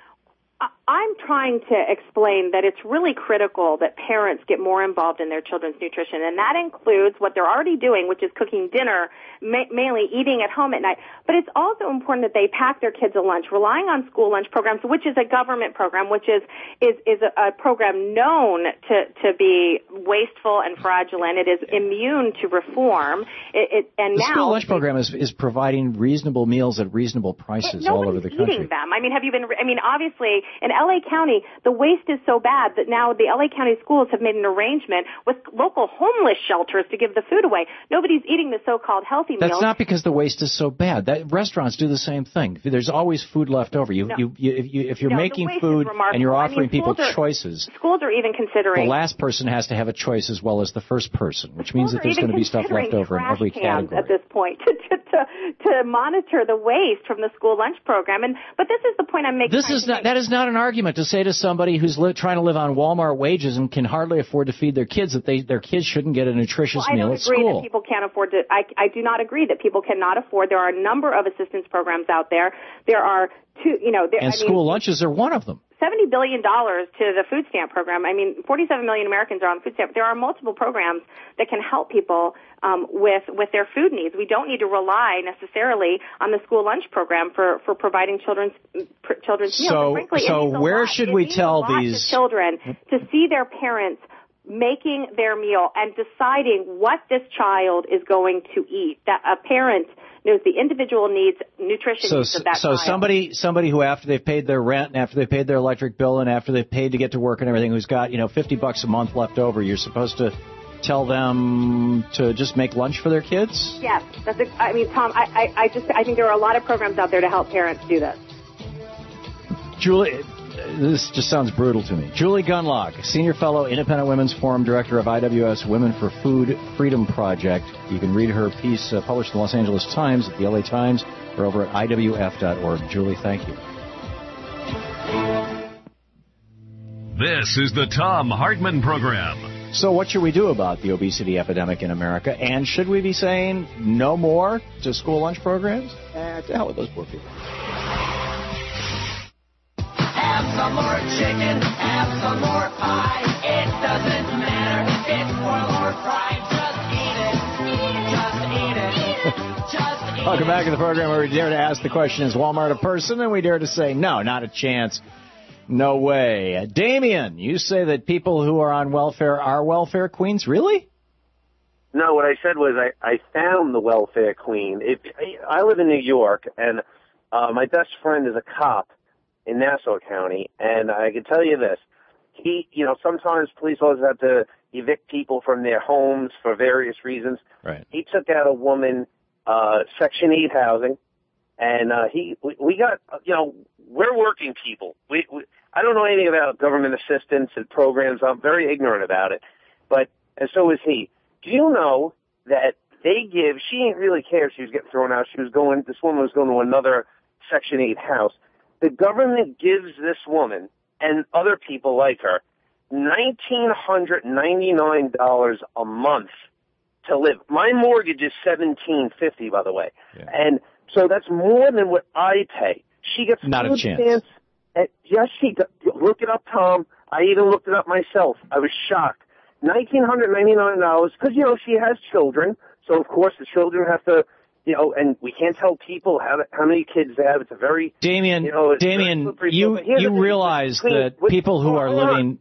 I'm trying to explain that it's really critical that parents get more involved in their children's nutrition, and that includes what they're already doing, which is cooking dinner, ma- mainly eating at home at night. But it's also important that they pack their kids a lunch, relying on school lunch programs, which is a government program, which is is, is a, a program known to, to be wasteful and fraudulent. It is immune to reform. It, it, and the now school lunch program is, is providing reasonable meals at reasonable prices all over the country. Eating them. I mean, have you been? I mean, obviously in L A County, County, the waste is so bad that now the L A County schools have made an arrangement with local homeless shelters to give the food away. Nobody's eating the so-called healthy meals. That's not because the waste is so bad. That restaurants do the same thing. There's always food left over. You, no. you, you, if, you, if you're no, making food and you're offering I mean, people are, choices, schools are even considering. The last person has to have a choice as well as the first person, which means that there's going to be stuff left over in every category. At this point, to, to, to, to monitor the waste from the school lunch program, and but this is the point I'm making. This is not that is not an argument to say to somebody who's li- trying to live on Walmart wages and can hardly afford to feed their kids that they their kids shouldn't get a nutritious well, meal at school. I don't agree that people can't afford to. I, I do not agree that people cannot afford. There are a number of assistance programs out there. There are two, you know, there, and I school mean, lunches are one of them. seventy billion dollars to the food stamp program. I mean, forty-seven million Americans are on food stamp. There are multiple programs that can help people um, with with their food needs. We don't need to rely necessarily on the school lunch program for, for providing children's pr- children's meals. So, and frankly, so it means a where lot. should it we means tell a lot these to children to see their parents making their meal and deciding what this child is going to eat? That a parent knows the individual needs, nutrition so, needs of that so child. So somebody, somebody who after they've paid their rent and after they've paid their electric bill and after they've paid to get to work and everything, who's got, you know, fifty bucks a month left over, you're supposed to tell them to just make lunch for their kids? Yes. That's a, I mean, Tom, I, I, I just, I think there are a lot of programs out there to help parents do this. Julie, this just sounds brutal to me. Julie Gunlock, Senior Fellow, Independent Women's Forum Director of I W S Women for Food Freedom Project. You can read her piece uh, published in the Los Angeles Times, at the L A Times, or over at I W F dot org. Julie, thank you. This is the Thom Hartmann Program. So what should we do about the obesity epidemic in America? And should we be saying no more to school lunch programs? Eh, to hell with those poor people. Have some more chicken, have some more pie. It doesn't matter if it's boiled or fried. Just eat it. Just eat it. Just eat Welcome it. back to the program where we dare to ask the question, is Walmart a person? And we dare to say, no, not a chance. No way. Uh, Damien, you say that people who are on welfare are welfare queens? Really? No, what I said was I, I found the welfare queen. If, I live in New York, and uh, my best friend is a cop in Nassau County, and I can tell you this. He, you know, sometimes police officers have to evict people from their homes for various reasons. Right. He took out a woman, uh, Section eight housing, and uh, he, we, we got, you know, we're working people. We, we, I don't know anything about government assistance and programs. I'm very ignorant about it, but, and so is he. Do you know that they give, she didn't really care if she was getting thrown out. She was going, this woman was going to another Section eight house. The government gives this woman and other people like her one thousand nine hundred ninety-nine dollars a month to live. My mortgage is seventeen fifty, by the way. Yeah. And so that's more than what I pay. She gets Not food a chance. stamps. And yes, she does. Look it up, Tom. I even looked it up myself. I was shocked. one thousand nine hundred ninety-nine dollars because, you know, she has children. So, of course, the children have to, you know, and we can't tell people how how many kids they have. It's a very, Damien, you know, Damien, you, you realize that people who are living,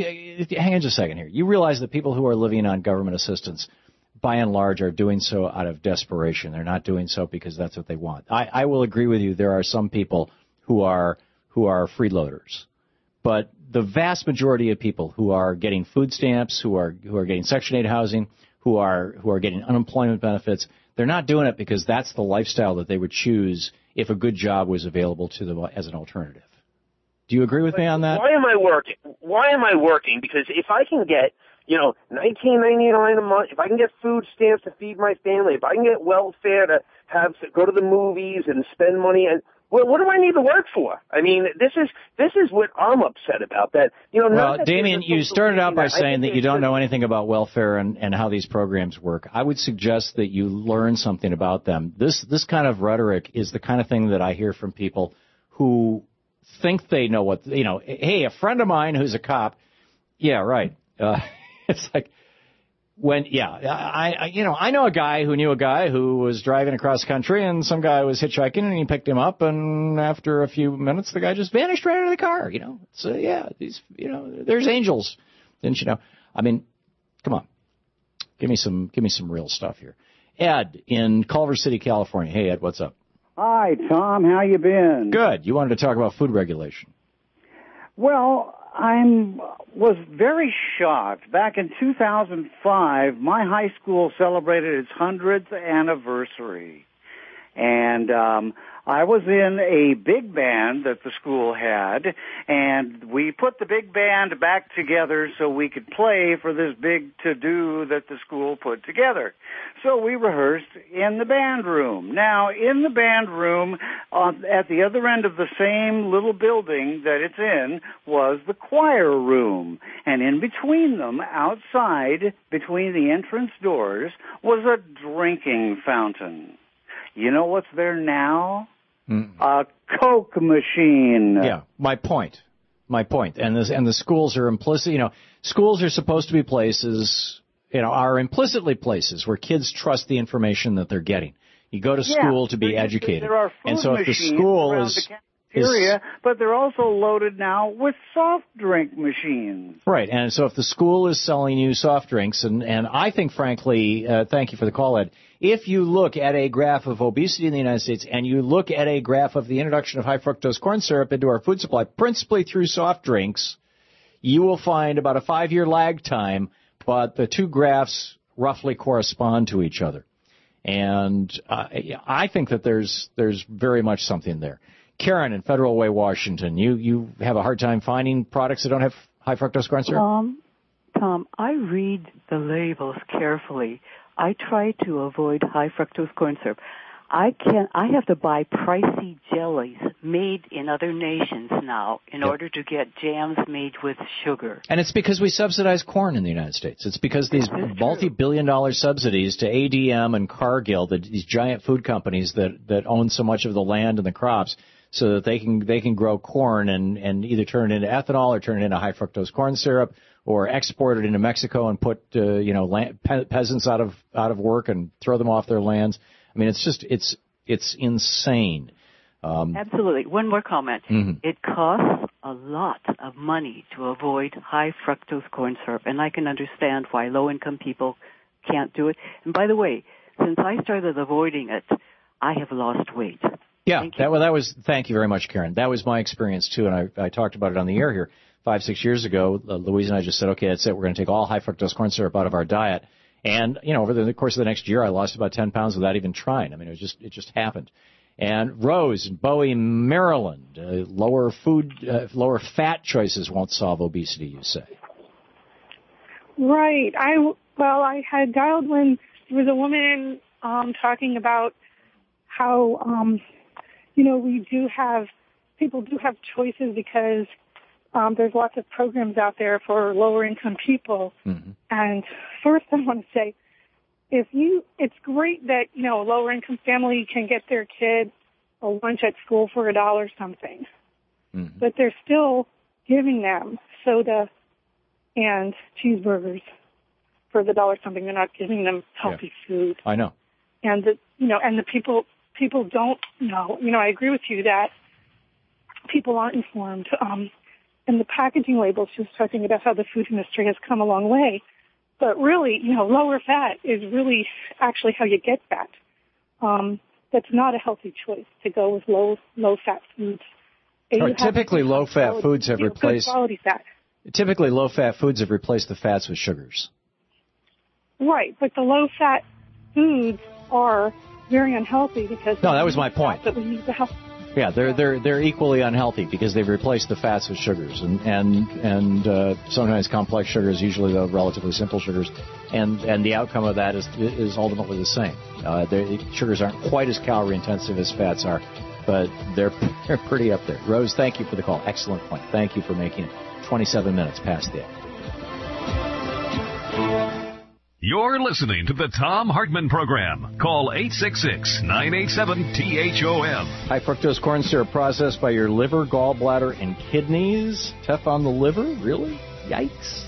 hang on just a second here. You realize that people who are living on government assistance, by and large, are doing so out of desperation. They're not doing so because that's what they want. I, I will agree with you. There are some people who are who are freeloaders, but the vast majority of people who are getting food stamps, who are who are getting Section eight housing, who are who are getting unemployment benefits, they're not doing it because that's the lifestyle that they would choose if a good job was available to them as an alternative. Do you agree with me on that? Why am I working? Why am I working? Because if I can get, you know, nineteen ninety-nine a month, if I can get food stamps to feed my family, if I can get welfare to have to go to the movies and spend money, and well, what do I need to work for? I mean, this is this is what I'm upset about. That you know. Well, Damien, you started out by saying that you don't know anything about welfare and, and how these programs work. I would suggest that you learn something about them. This this kind of rhetoric is the kind of thing that I hear from people who think they know what, you know, hey, a friend of mine who's a cop, yeah, right. Uh, it's like, when, yeah, I, I, you know, I know a guy who knew a guy who was driving across country and some guy was hitchhiking and he picked him up and after a few minutes the guy just vanished right out of the car, you know. So, yeah, these, you know, there's angels, didn't you know? I mean, come on. Give me some, give me some real stuff here. Ed in Culver City, California. Hey, Ed, what's up? Hi, Tom. How you been? Good. You wanted to talk about food regulation. Well, I'm was very shocked. Back in two thousand five, my high school celebrated its hundredth anniversary. And um I was in a big band that the school had, and we put the big band back together so we could play for this big to-do that the school put together. So we rehearsed in the band room. Now, in the band room, uh, at the other end of the same little building that it's in, was the choir room. And in between them, outside, between the entrance doors, was a drinking fountain. You know what's there now? Mm. A Coke machine. Yeah, my point. My point. And the, and the schools are implicit, you know, schools are supposed to be places, you know, are implicitly places where kids trust the information that they're getting. You go to school yeah, to be educated. There are food and so if the machines school around is, the cafeteria, is, but they're also loaded now with soft drink machines. Right, and so if the school is selling you soft drinks, and, and I think, frankly, uh, thank you for the call, Ed, if you look at a graph of obesity in the United States and you look at a graph of the introduction of high fructose corn syrup into our food supply, principally through soft drinks, you will find about a five-year lag time, but the two graphs roughly correspond to each other. And uh, I think that there's there's very much something there. Karen in Federal Way, Washington, you, you have a hard time finding products that don't have high fructose corn syrup? Um, Tom, I read the labels carefully. I try to avoid high fructose corn syrup. I can I have to buy pricey jellies made in other nations now in yep. order to get jams made with sugar. And it's because we subsidize corn in the United States. It's because these multi-billion dollar subsidies to A D M and Cargill, the, these giant food companies that, that own so much of the land and the crops, so that they can they can grow corn and, and either turn it into ethanol or turn it into high fructose corn syrup, or export it into Mexico and put uh, you know land, pe- peasants out of out of work and throw them off their lands. I mean, it's just it's it's insane. Um, Absolutely. One more comment. Mm-hmm. It costs a lot of money to avoid high fructose corn syrup, and I can understand why low-income people can't do it. And by the way, since I started avoiding it, I have lost weight. Yeah, that, well, that was. Thank you very much, Karen. That was my experience too, and I, I talked about it on the air here five, six years ago. Uh, Louise and I just said, okay, that's it. We're going to take all high fructose corn syrup out of our diet. And, you know, over the course of the next year, I lost about ten pounds without even trying. I mean, it was just, it just happened. And Rose in Bowie, Maryland, uh, lower food, uh, lower fat choices won't solve obesity, you say. Right. I, well, I had dialed when there was a woman, um, talking about how, um, you know, we do have, people do have choices because, Um, there's lots of programs out there for lower income people. Mm-hmm. And first I want to say, if you, it's great that, you know, a lower income family can get their kid a lunch at school for a dollar something. Mm-hmm. But they're still giving them soda and cheeseburgers for the dollar something. They're not giving them healthy yeah. food. I know. And the, you know, and the people, people don't know, you know, I agree with you that people aren't informed. Um, And the packaging labels just talking about how the food industry has come a long way. But really, you know, lower fat is really actually how you get fat. Um, that's not a healthy choice to go with low low fat foods. Right, typically, low fat quality, foods have you know, replaced. Quality fat. Typically, low fat foods have replaced the fats with sugars. Right, but the low fat foods are very unhealthy because no, that was my point. That we need to help. Yeah, they're they're they're equally unhealthy because they've replaced the fats with sugars, and and and uh, sometimes complex sugars, usually the relatively simple sugars, and and the outcome of that is is ultimately the same. Uh, sugars aren't quite as calorie intensive as fats are, but they're they're pretty up there. Rose, thank you for the call. Excellent point. Thank you for making it. twenty-seven minutes past the hour. You're listening to the Thom Hartmann Program. Call eight six six, nine eight seven, T H O M. High fructose corn syrup processed by your liver, gallbladder, and kidneys. Tough on the liver? Really? Yikes.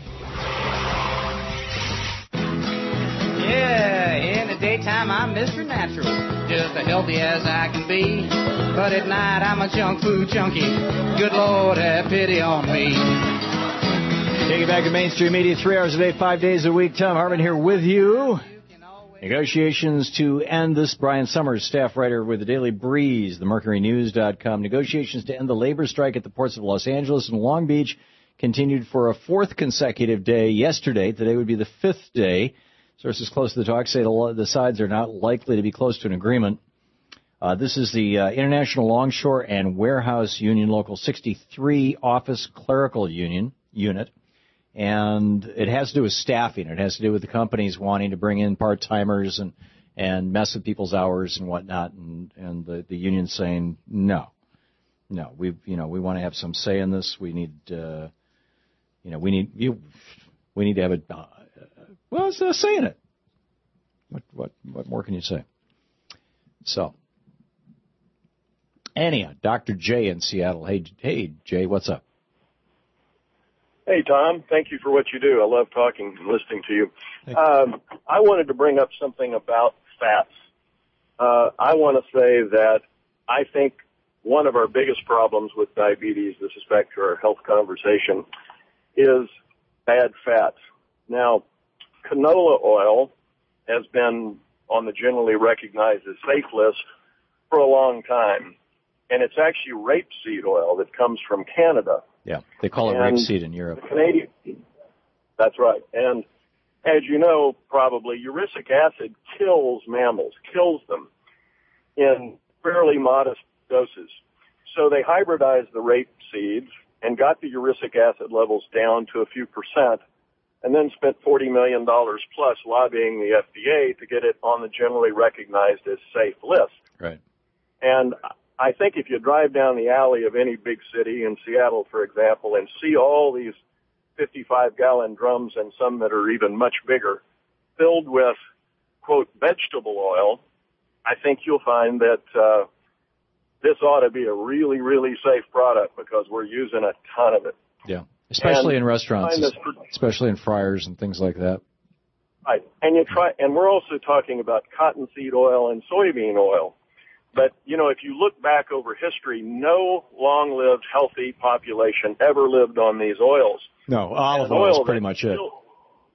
Yeah, in the daytime I'm Mister Natural, just as healthy as I can be. But at night I'm a junk food junkie. Good Lord, have pity on me. Take it back to mainstream media three hours a day, five days a week. Thom Hartmann here with you. Negotiations to end this. Brian Summers, staff writer with the Daily Breeze, the Mercury News dot com. Negotiations to end the labor strike at the ports of Los Angeles and Long Beach continued for a fourth consecutive day yesterday. Today would be the fifth day. Sources close to the talk say the, the sides are not likely to be close to an agreement. Uh, this is the uh, International Longshore and Warehouse Union Local sixty-three Office Clerical Union unit. And it has to do with staffing. It has to do with the companies wanting to bring in part-timers and, and mess with people's hours and whatnot. And, and the, the union saying, no, no, we, you know, we want to have some say in this. We need, uh, you know, we need, you, we need to have a, uh, well, it's a say in it. What, what, what more can you say? So, anyhow, Doctor J in Seattle. Hey, hey, Jay, what's up? Hey, Tom. Thank you for what you do. I love talking and listening to you. Um, I wanted to bring up something about fats. Uh, I want to say that I think one of our biggest problems with diabetes, this is back to our health conversation, is bad fats. Now, canola oil has been on the generally recognized as safe list for a long time, and it's actually rapeseed oil that comes from Canada. Yeah, they call it And rapeseed in Europe. the Canadian, that's right. And as you know, probably, uricic acid kills mammals, kills them in fairly modest doses. So they hybridized the rape seeds and got the uricic acid levels down to a few percent, and then spent forty million dollars plus lobbying the F D A to get it on the generally recognized as safe list. Right. And I think if you drive down the alley of any big city, in Seattle, for example, and see all these fifty-five gallon drums and some that are even much bigger, filled with, quote, vegetable oil, I think you'll find that uh, this ought to be a really, really safe product because we're using a ton of it. Yeah, especially And in restaurants, find this- especially in fryers and things like that. Right. And you try, and we're also talking about cottonseed oil and soybean oil. But, you know, if you look back over history, no long-lived, healthy population ever lived on these oils. No, olive And oil is oil pretty that much it. still-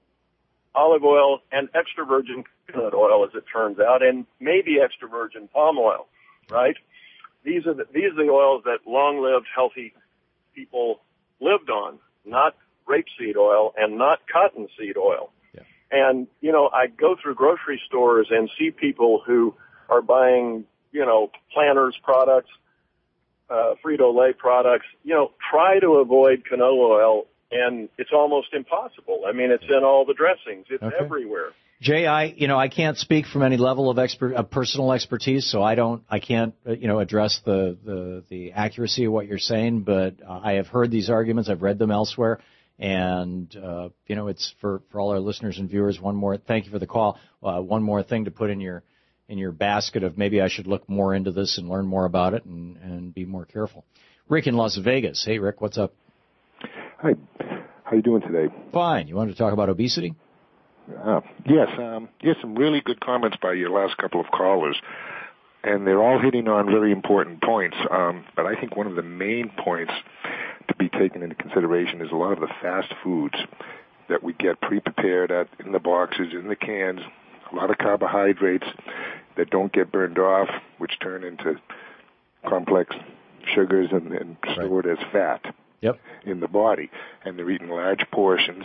Olive oil and extra virgin coconut oil, as it turns out, and maybe extra virgin palm oil, right? These are the, these are the oils that long-lived, healthy people lived on, not rapeseed oil and not cottonseed oil. Yeah. And, you know, I go through grocery stores and see people who are buying, you know, Planters products, uh, Frito-Lay products. You know, try to avoid canola oil, and it's almost impossible. I mean, it's in all the dressings. It's Okay. everywhere. Jay, I, you know, I can't speak from any level of expert, of personal expertise, so I don't, I can't, uh, you know, address the, the, the accuracy of what you're saying, but uh, I have heard these arguments, I've read them elsewhere, and, uh, you know, it's for, for all our listeners and viewers, one more, thank you for the call, uh, one more thing to put in your, in your basket of maybe I should look more into this and learn more about it and, and be more careful. Rick in Las Vegas. Hey, Rick, what's up? Hi. How you doing today? Fine. You wanted to talk about obesity? Uh, yes. Um, yes, some really good comments by your last couple of callers, and they're all hitting on very important points. Um, but I think one of the main points to be taken into consideration is a lot of the fast foods that we get pre-prepared at in the boxes, in the cans, a lot of carbohydrates that don't get burned off, which turn into complex sugars and, and stored as fat yep. in the body. And they're eating large portions.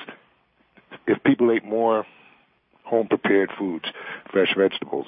If people ate more home-prepared foods, fresh vegetables,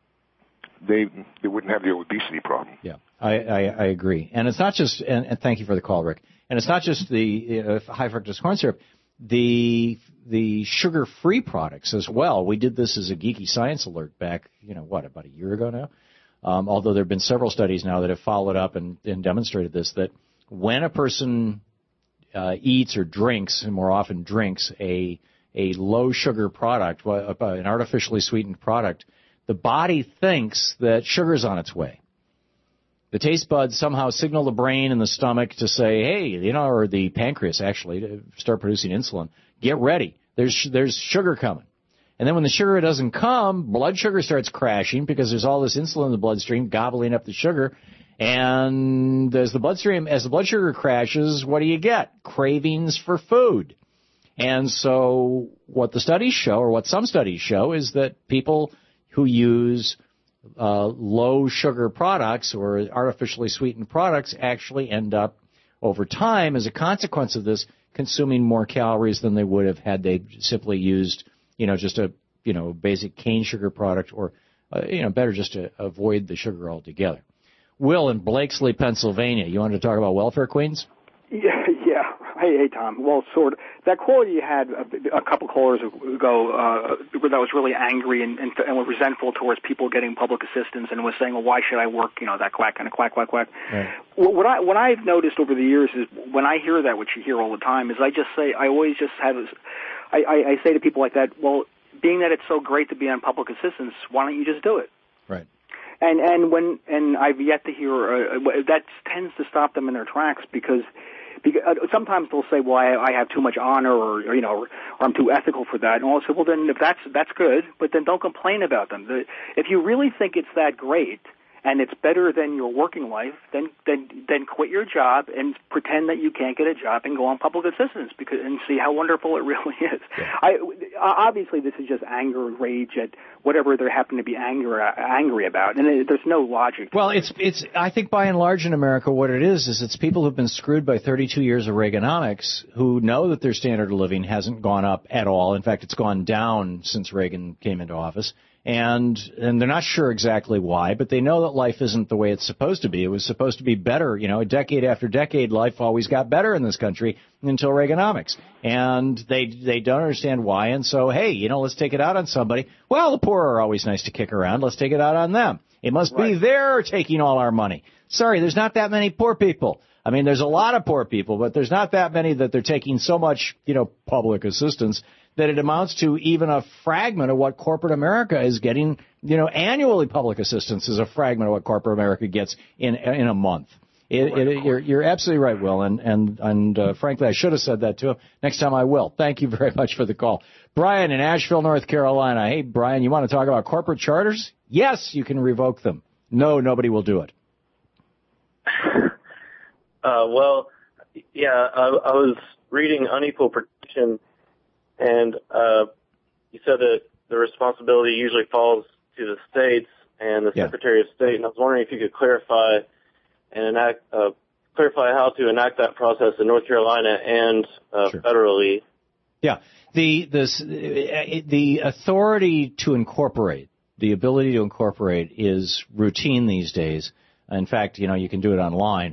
they they wouldn't have the obesity problem. Yeah, I, I, I agree. And it's not just, and, and thank you for the call, Rick, and it's not just the uh, high fructose corn syrup, the the sugar-free products as well. We did this as a geeky science alert back, you know, what, about a year ago now? Um, although there have been several studies now that have followed up and, and demonstrated this, that when a person uh, eats or drinks, and more often drinks, a a low-sugar product, an artificially sweetened product, the body thinks that sugar's on its way. The taste buds somehow signal the brain and the stomach to say, hey, you know, or the pancreas actually, to start producing insulin. Get ready. There's there's sugar coming. And then when the sugar doesn't come, blood sugar starts crashing because there's all this insulin in the bloodstream gobbling up the sugar. And as the bloodstream, as the blood sugar crashes, what do you get? Cravings for food. And so what the studies show, or what some studies show, is that people who use uh, low sugar products or artificially sweetened products actually end up, over time, as a consequence of this, consuming more calories than they would have had they simply used, you know, just a, you know, basic cane sugar product, or, uh, you know, better just to avoid the sugar altogether. Will in Blakesley, Pennsylvania, you wanted to talk about welfare queens? Yeah, yeah. Hey, hey, Tom. Well, sort of. That caller you had a, a couple callers ago uh, that was really angry and, and, and was resentful towards people getting public assistance and was saying, well, why should I work, you know, that quack kind of quack, quack, quack. Right. Well, what, I, what I've noticed over the years is when I hear that, which you hear all the time, is I just say, I always just have, I, I, I say to people like that, well, being that it's so great to be on public assistance, why don't you just do it? Right. And and when and I've yet to hear uh, that tends to stop them in their tracks because, because uh, sometimes they'll say, well, I, I have too much honor, or, or you know, or, or I'm too ethical for that. And I'll say, well, then if that's that's good, but then don't complain about them. The, if you really think it's that great and it's better than your working life, then then then quit your job and pretend that you can't get a job and go on public assistance because and see how wonderful it really is. Yeah. I obviously this is just anger and rage at whatever they happen to be angry angry about, and it, there's no logic. Well, it's it's. I think by and large in America, what it is is it's people who've been screwed by thirty-two years of Reaganomics who know that their standard of living hasn't gone up at all. In fact, it's gone down since Reagan came into office. And and they're not sure exactly why, but they know that life isn't the way it's supposed to be. It was supposed to be better. You know, decade after decade, life always got better in this country until Reaganomics. And they they don't understand why. And so, hey, you know, let's take it out on somebody. Well, the poor are always nice to kick around. Let's take it out on them. It must right. be they're taking all our money. Sorry, there's not that many poor people. I mean, there's a lot of poor people, but there's not that many that they're taking so much, you know, public assistance that it amounts to even a fragment of what corporate America is getting. You know, annually public assistance is a fragment of what corporate America gets in in a month. It, right, it, you're, you're absolutely right, Will, and and and uh, frankly, I should have said that to him. Next time I will. Thank you very much for the call. Brian in Asheville, North Carolina. Hey, Brian, you want to talk about corporate charters? Yes, you can revoke them. No, nobody will do it. Uh, well, yeah, I, I was reading Unequal Protection, and uh, you said that the responsibility usually falls to the states and the yeah. Secretary of State, and I was wondering if you could clarify and enact, uh, clarify how to enact that process in North Carolina and uh, sure. federally. Yeah, the this the authority to incorporate, the ability to incorporate, is routine these days. In fact, you know, you can do it online.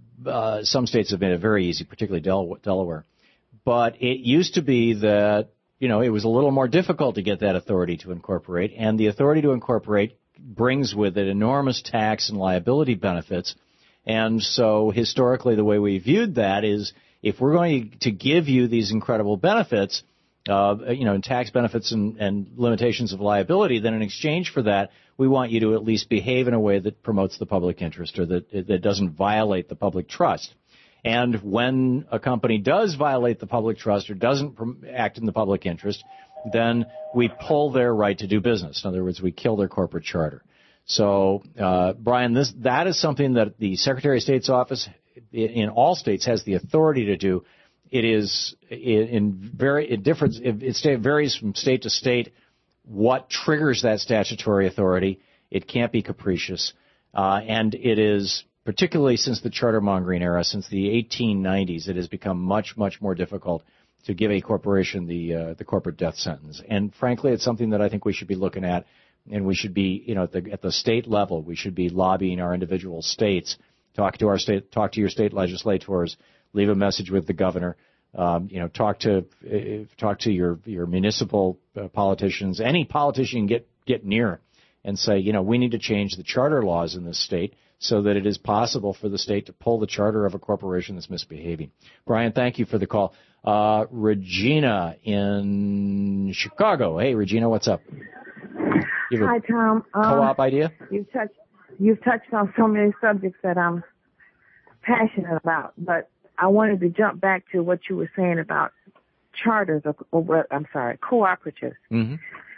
Uh, some states have made it very easy, particularly Del- Delaware. But it used to be that, you know, it was a little more difficult to get that authority to incorporate, and the authority to incorporate brings with it enormous tax and liability benefits. And so historically the way we viewed that is if we're going to give you these incredible benefits, uh, you know, tax benefits and, and limitations of liability, then in exchange for that, we want you to at least behave in a way that promotes the public interest or that, that doesn't violate the public trust. And when a company does violate the public trust or doesn't act in the public interest, then we pull their right to do business. In other words, we kill their corporate charter. So, uh, Brian, this that is something that the Secretary of State's office in all states has the authority to do. It is in very it differs. It varies from state to state what triggers that statutory authority. It can't be capricious, uh, and it is particularly since the charter mongering era, since the eighteen nineties, it has become much much more difficult to give a corporation the uh, the corporate death sentence. And frankly, it's something that I think we should be looking at. And we should be, you know, at the, at the state level, we should be lobbying our individual states, talk to our state, talk to your state legislators, leave a message with the governor, um, you know, talk to, uh, talk to your, your municipal uh, politicians, any politician get, get near and say, you know, we need to change the charter laws in this state so that it is possible for the state to pull the charter of a corporation that's misbehaving. Brian, thank you for the call. Uh, Regina in Chicago. Hey, Regina, what's up? Hi, Tom. Um, co-op idea? You've touched, you've touched on so many subjects that I'm passionate about, but I wanted to jump back to what you were saying about charters, or, or what, I'm sorry, cooperatives. Mm-hmm.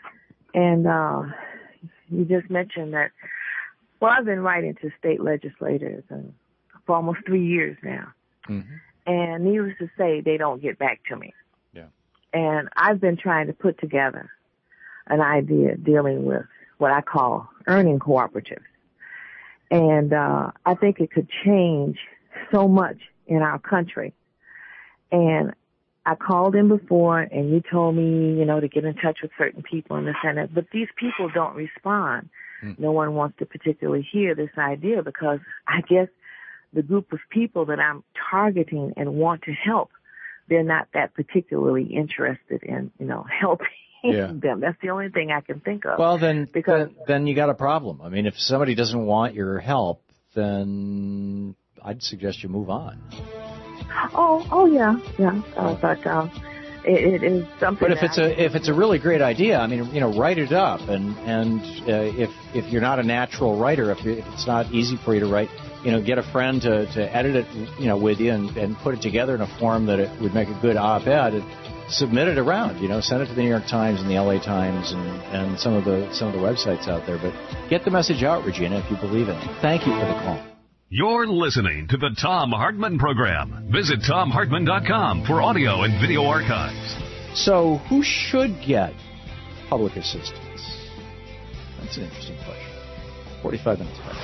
And uh, you just mentioned that, well, I've been writing to state legislators and for almost three years now. Mm-hmm. And needless to say, they don't get back to me. Yeah. And I've been trying to put together an idea dealing with what I call earning cooperatives. And uh, I think it could change so much in our country. And I called in before, and you told me, you know, to get in touch with certain people and this and that. But these people don't respond. Mm. No one wants to particularly hear this idea because I guess the group of people that I'm targeting and want to help, they're not that particularly interested in, you know, helping Yeah. them. That's the only thing I can think of. Well, then, because then, then you got a problem. I mean, if somebody doesn't want your help, then I'd suggest you move on. oh, oh yeah, yeah. Uh, but um, it, it is something. But if that it's I a if it's a really great idea, I mean, you know, write it up. And and uh, if if you're not a natural writer, if, you, if it's not easy for you to write, you know, get a friend to, to edit it, you know, with you and, and put it together in a form that it would make a good op-ed. And submit it around, you know, send it to the New York Times and the L A Times and, and some of the some of the websites out there. But get the message out, Regina, if you believe in it. Thank you for the call. You're listening to the Thom Hartmann Program. Visit tom hartmann dot com for audio and video archives. So, who should get public assistance? That's an interesting question. forty-five minutes past.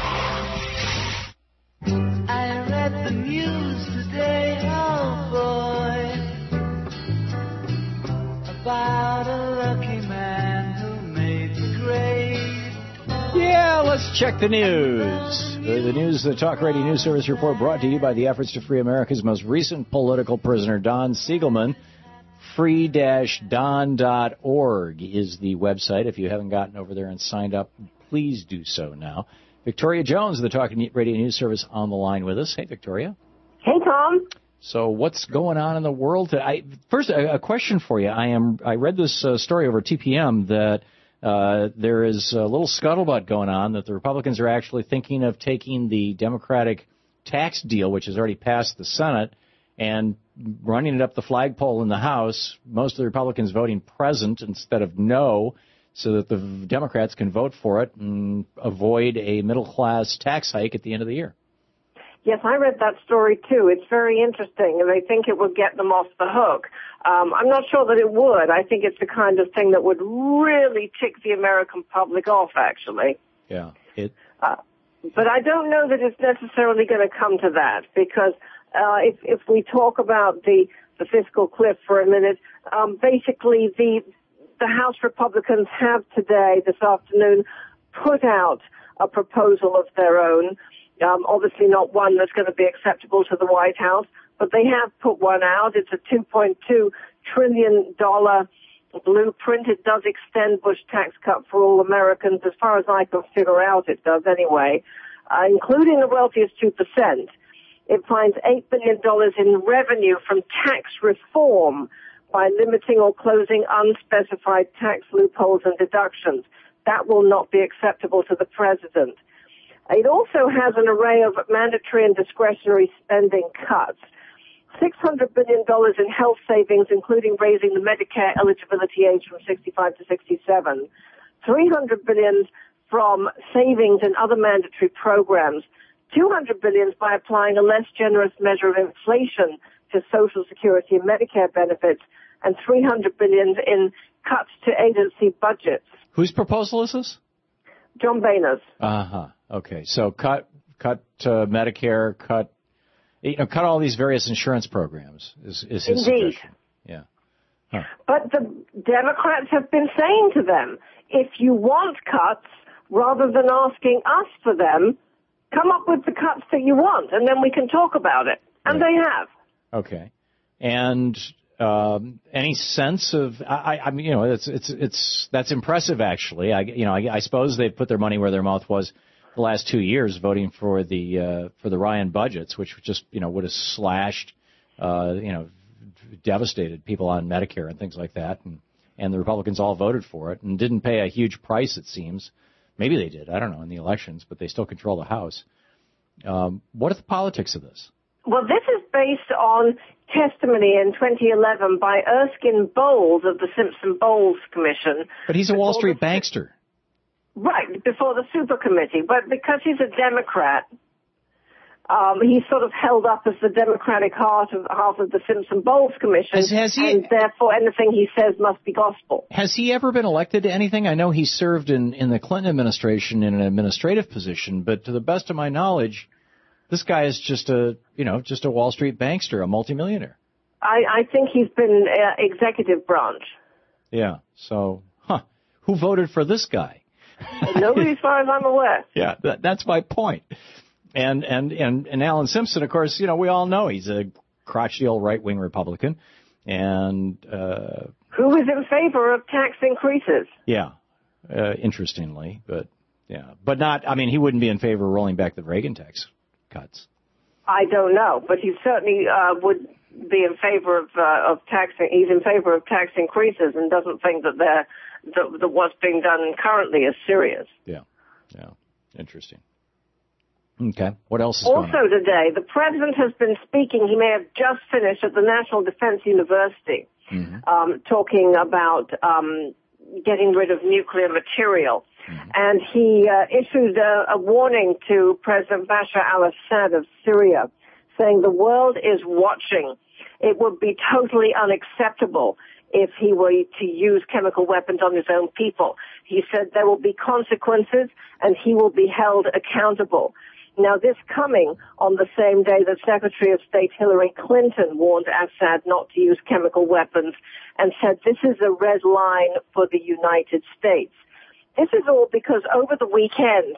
I read the news today, oh boy, about a lucky man who made the grade. Yeah, let's check the news. The, the news, the Talk Radio News Service report brought to you by the efforts to free America's most recent political prisoner, Don Siegelman. free dash don dot org is the website. If you haven't gotten over there and signed up, please do so now. Victoria Jones, the Talk Radio News Service, on the line with us. Hey, Victoria. Hey, Tom. So what's going on in the world? I, first, a, a question for you. I am. I read this uh, story over T P M that uh, there is a little scuttlebutt going on that the Republicans are actually thinking of taking the Democratic tax deal, which has already passed the Senate, and running it up the flagpole in the House, most of the Republicans voting present instead of no, so that the Democrats can vote for it and avoid a middle-class tax hike at the end of the year. Yes, I read that story, too. It's very interesting, and they think it would get them off the hook. Um, I'm not sure that it would. I think it's the kind of thing that would really tick the American public off, actually. Yeah. It. Uh, but I don't know that it's necessarily going to come to that, because uh, if, if we talk about the, the fiscal cliff for a minute, um, basically the the House Republicans have today, this afternoon, put out a proposal of their own. Um, obviously not one that's going to be acceptable to the White House, but they have put one out. It's a two point two trillion dollars blueprint. It does extend Bush tax cut for all Americans, as far as I can figure out it does anyway, uh, including the wealthiest two percent. It finds eight billion dollars in revenue from tax reform by limiting or closing unspecified tax loopholes and deductions. That will not be acceptable to the president. It also has an array of mandatory and discretionary spending cuts. six hundred billion dollars in health savings, including raising the Medicare eligibility age from sixty-five to sixty-seven. three hundred billion dollars from savings and other mandatory programs. two hundred billion dollars by applying a less generous measure of inflation to Social Security and Medicare benefits, and three hundred billion dollars in cuts to agency budgets. Whose proposal is this? John Boehner's. Uh-huh. Okay. So cut cut uh, Medicare, cut you know, cut all these various insurance programs is, is his Indeed. suggestion. Yeah. Huh. But the Democrats have been saying to them, if you want cuts, rather than asking us for them, come up with the cuts that you want, and then we can talk about it. And Right. they have. Okay. And um, any sense of I, I mean, you know, it's it's it's that's impressive actually. I you know, I, I suppose they've put their money where their mouth was the last two years, voting for the uh, for the Ryan budgets, which just you know would have slashed, uh, you know, devastated people on Medicare and things like that, and and the Republicans all voted for it and didn't pay a huge price. It seems. Maybe they did. I don't know in the elections, but they still control the House. Um, what are the politics of this? Well, this is based on testimony in twenty eleven by Erskine Bowles of the Simpson-Bowles Commission. But he's a Wall Street bankster. Right, before the super committee. But because he's a Democrat, Um, he's sort of held up as the Democratic heart of half of the Simpson-Bowles Commission, Has- has he- and therefore anything he says must be gospel. Has he ever been elected to anything? I know he served in, in the Clinton administration in an administrative position, but to the best of my knowledge, this guy is just a, you know, just a Wall Street bankster, a multimillionaire. I, I think he's been uh, executive branch. Yeah. So, huh. Who voted for this guy? Nobody, as far as I'm aware. Yeah, that, that's my point. And, and, and, and Alan Simpson, of course, you know, we all know he's a crotchety old right-wing Republican. And, uh, Who is in favor of tax increases? yeah, uh, interestingly, but, yeah. But not, I mean, he wouldn't be in favor of rolling back the Reagan tax cuts. I don't know, but he certainly uh, would be in favor of uh, of tax. He's in favor of tax increases and doesn't think that they're, that, that what's being done currently is serious. Yeah, yeah, interesting. Okay, what else is going on? Also today, the president has been speaking. He may have just finished at the National Defense University, Mm-hmm. um, talking about um, getting rid of nuclear material. Mm-hmm. And he uh, issued a, a warning to President Bashar al-Assad of Syria, saying the world is watching. It would be totally unacceptable if he were to use chemical weapons on his own people. He said there will be consequences and he will be held accountable. Now, this coming on the same day that Secretary of State Hillary Clinton warned Assad not to use chemical weapons and said this is a red line for the United States. This is all because over the weekend,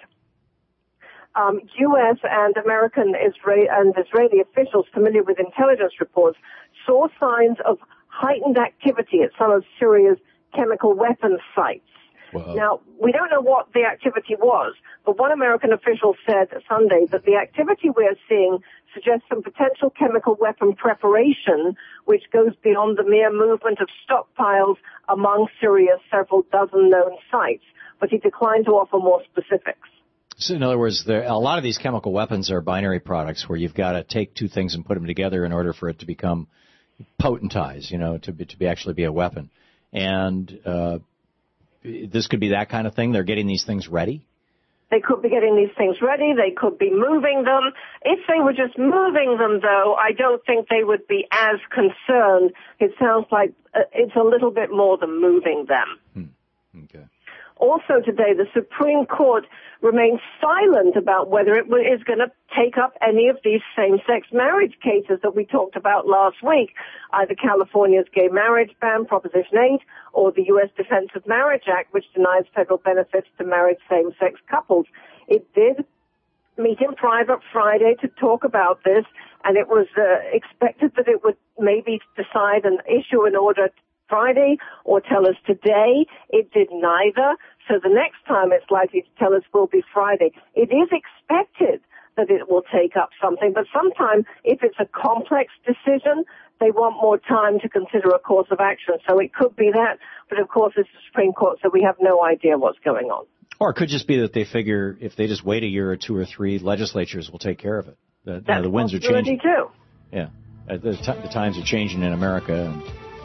um, U S and American Israel and Israeli officials familiar with intelligence reports saw signs of heightened activity at some of Syria's chemical weapons sites. Wow. Now, we don't know what the activity was, but one American official said Sunday that the activity we are seeing suggests some potential chemical weapon preparation, which goes beyond the mere movement of stockpiles among Syria's several dozen known sites. But he declined to offer more specifics. So in other words, there, a lot of these chemical weapons are binary products where you've got to take two things and put them together in order for it to become potentized, you know, to be, to be actually be a weapon. And uh, this could be that kind of thing. They're getting these things ready. They could be getting these things ready. They could be moving them. If they were just moving them, though, I don't think they would be as concerned. It sounds like uh, it's a little bit more than moving them. Hmm. Okay. Also today, the Supreme Court remains silent about whether it is going to take up any of these same-sex marriage cases that we talked about last week, either California's gay marriage ban, Proposition eight, or the U S Defense of Marriage Act, which denies federal benefits to married same-sex couples. It did meet in private Friday to talk about this, and it was uh, expected that it would maybe decide and issue an order Friday or tell us today. It did neither. So the next time it's likely to tell us will be Friday. It is expected that it will take up something, but sometimes if it's a complex decision, they want more time to consider a course of action. So it could be that, but of course it's the Supreme Court, so we have no idea what's going on. Or it could just be that they figure if they just wait a year or two or three, legislatures will take care of it. The, you know, the winds are changing. Too. Yeah, uh, the, t- the times are changing in America, and,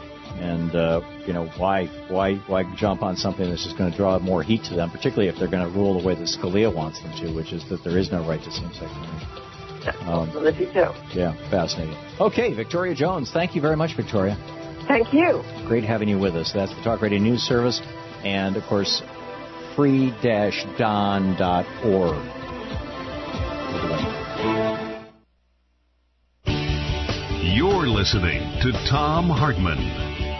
and uh, you know, why why why jump on something that's just going to draw more heat to them, particularly if they're going to rule the way that Scalia wants them to, which is that there is no right to same-sex marriage. Um, too. Yeah, fascinating. Okay, Victoria Jones, thank you very much, Victoria. Thank you. Great having you with us. That's the Talk Radio News Service, and of course, free dash don dot org. You're listening to Thom Hartmann.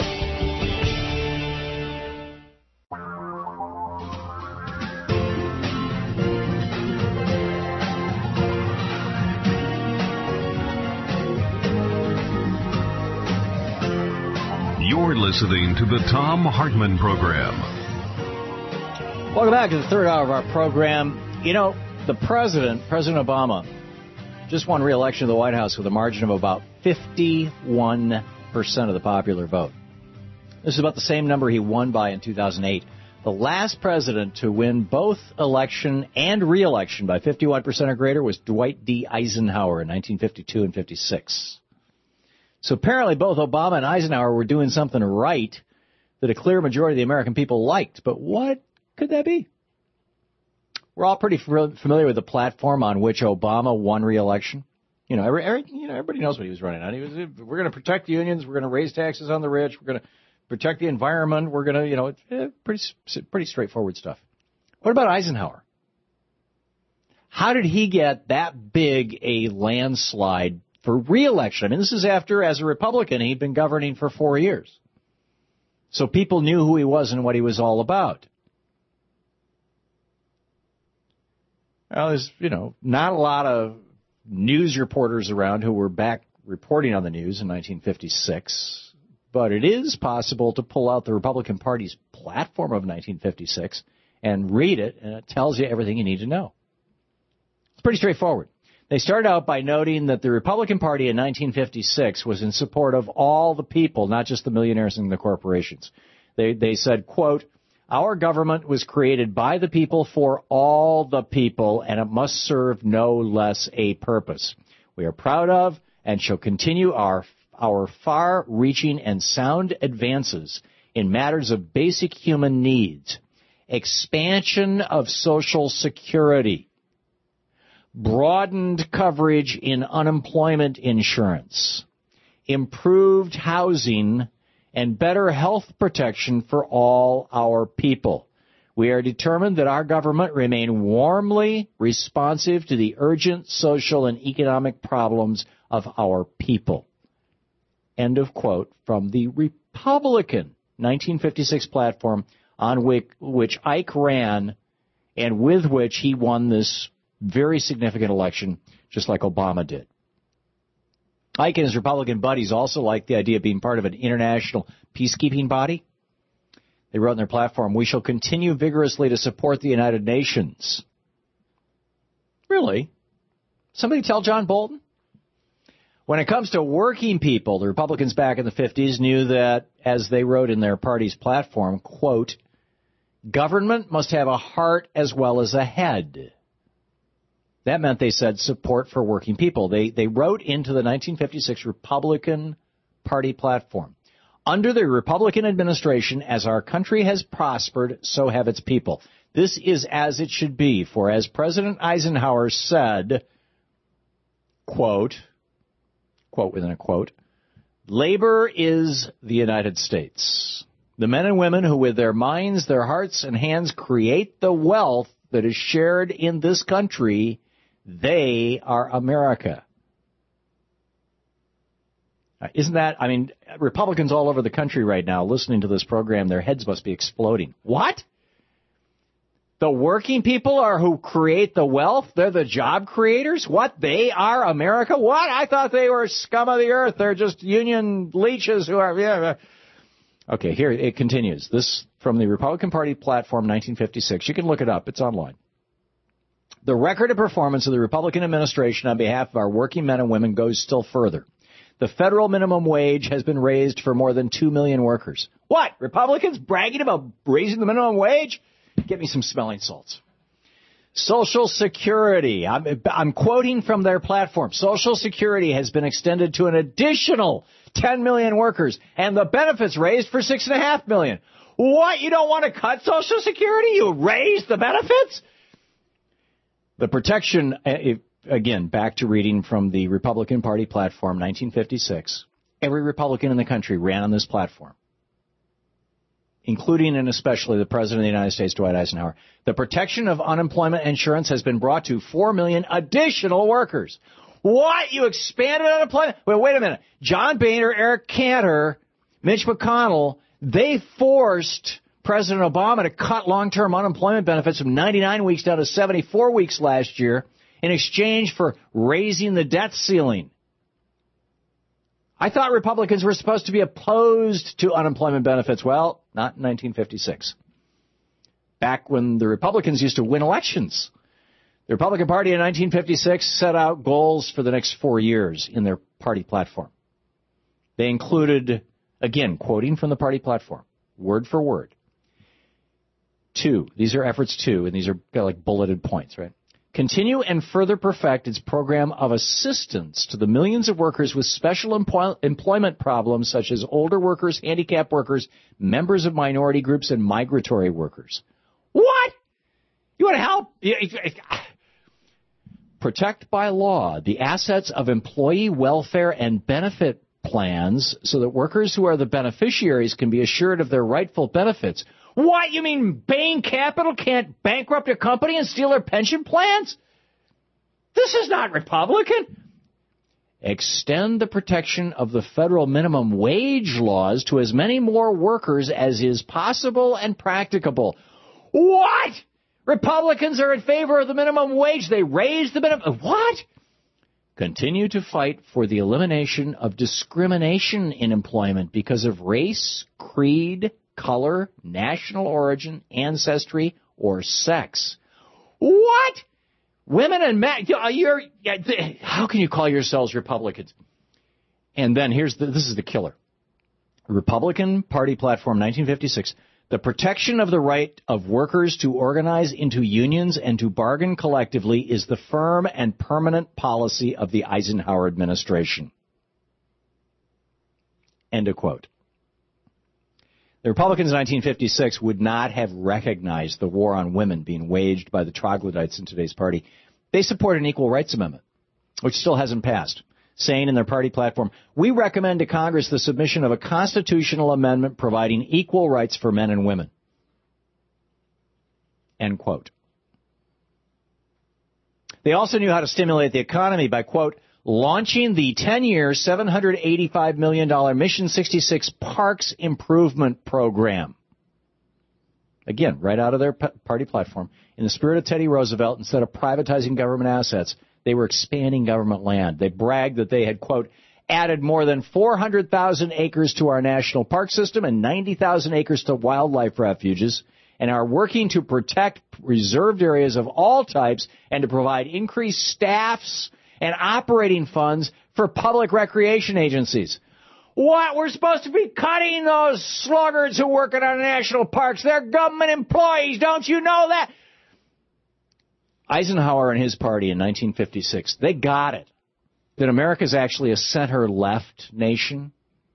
You're listening to the Thom Hartmann Program. Welcome back to the third hour of our program. You know, the president, President Obama, just won re-election of the White House with a margin of about fifty-one percent of the popular vote. This is about the same number he won by in two thousand eight. The last president to win both election and re-election by fifty-one percent or greater was Dwight D. Eisenhower in nineteen fifty-two and fifty-six. So apparently both Obama and Eisenhower were doing something right that a clear majority of the American people liked. But what could that be? We're all pretty familiar with the platform on which Obama won re-election. You know, every, every, you know, everybody knows what he was running on. He was, we're going to protect the unions. We're going to raise taxes on the rich. We're going to protect the environment. We're going to, you know, it's eh, pretty, pretty straightforward stuff. What about Eisenhower? How did he get that big a landslide for re-election? I mean, this is after, as a Republican, he'd been governing for four years. So people knew who he was and what he was all about. Well, there's, you know, not a lot of news reporters around who were back reporting on the news in nineteen fifty-six, but it is possible to pull out the Republican Party's platform of nineteen fifty-six and read it, and it tells you everything you need to know. It's pretty straightforward. They started out by noting that the Republican Party in nineteen fifty-six was in support of all the people, not just the millionaires and the corporations. They, they said, quote, "Our government was created by the people for all the people, and it must serve no less a purpose. We are proud of and shall continue our our far-reaching and sound advances in matters of basic human needs, expansion of Social Security, broadened coverage in unemployment insurance, improved housing, and better health protection for all our people. We are determined that our government remain warmly responsive to the urgent social and economic problems of our people." End of quote from the Republican nineteen fifty-six platform on which, which Ike ran and with which he won this very significant election, just like Obama did. Ike and his Republican buddies also liked the idea of being part of an international peacekeeping body. They wrote in their platform, "We shall continue vigorously to support the United Nations." Really? Somebody tell John Bolton? When it comes to working people, the Republicans back in the fifties knew that, as they wrote in their party's platform, quote, "Government must have a heart as well as a head." That meant, they said, support for working people. They they wrote into the nineteen fifty-six Republican Party platform, "Under the Republican administration, as our country has prospered, so have its people. This is as it should be, for as President Eisenhower said, quote, quote within a quote, labor is the United States. The men and women who with their minds, their hearts, and hands create the wealth that is shared in this country, they are America." Isn't that, I mean, Republicans all over the country right now listening to this program, their heads must be exploding. What? The working people are who create the wealth? They're the job creators? What? They are America? What? I thought they were scum of the earth. They're just union leeches who are... Yeah. Okay, here it continues. This from the Republican Party platform, nineteen fifty-six. You can look it up. It's online. "The record of performance of the Republican administration on behalf of our working men and women goes still further. The federal minimum wage has been raised for more than two million workers." What? Republicans bragging about raising the minimum wage? Get me some smelling salts. "Social Security." I'm, I'm quoting from their platform. "Social Security has been extended to an additional ten million workers, and the benefits raised for six point five million. What? You don't want to cut Social Security? You raise the benefits? The protection, again, back to reading from the Republican Party platform, nineteen fifty-six. Every Republican in the country ran on this platform, including and especially the President of the United States, Dwight Eisenhower. "The protection of unemployment insurance has been brought to four million additional workers." What? You expanded unemployment? Wait, wait a minute. John Boehner, Eric Cantor, Mitch McConnell, they forced President Obama to cut long-term unemployment benefits from ninety-nine weeks down to seventy-four weeks last year in exchange for raising the debt ceiling. I thought Republicans were supposed to be opposed to unemployment benefits. Well, not in nineteen fifty-six. Back when the Republicans used to win elections. The Republican Party in nineteen fifty-six set out goals for the next four years in their party platform. They included, again, quoting from the party platform, word for word. Two, these are efforts two, and these are kind of like bulleted points, right? "Continue and further perfect its program of assistance to the millions of workers with special employ- employment problems such as older workers, handicapped workers, members of minority groups, and migratory workers." What? You You want to help? Protect by law the assets of employee welfare and benefit plans so that workers who are the beneficiaries can be assured of their rightful benefits. What? You mean Bain Capital can't bankrupt a company and steal their pension plans? This is not Republican. Extend the protection of the federal minimum wage laws to as many more workers as is possible and practicable. What? Republicans are in favor of the minimum wage. They raise the minimum. What? Continue to fight for the elimination of discrimination in employment because of race, creed, color, national origin, ancestry, or sex. What? Women and men, you're, how can you call yourselves Republicans? And then here's the, this is the killer. Republican Party platform nineteen fifty-six. The protection of the right of workers to organize into unions and to bargain collectively is the firm and permanent policy of the Eisenhower administration. End of quote. The Republicans in nineteen fifty-six would not have recognized the war on women being waged by the troglodytes in today's party. They support an Equal Rights Amendment, which still hasn't passed, saying in their party platform, we recommend to Congress the submission of a constitutional amendment providing equal rights for men and women. End quote. They also knew how to stimulate the economy by, quote, launching the ten-year, seven hundred eighty-five million dollars Mission sixty-six Parks Improvement Program. Again, right out of their party platform. In the spirit of Teddy Roosevelt, instead of privatizing government assets, they were expanding government land. They bragged that they had, quote, added more than four hundred thousand acres to our national park system and ninety thousand acres to wildlife refuges, and are working to protect reserved areas of all types and to provide increased staffs and operating funds for public recreation agencies. What? We're supposed to be cutting those sluggards who work at our national parks. They're government employees. Don't you know that? Eisenhower and his party in nineteen fifty-six, they got it. That America's actually a center-left nation.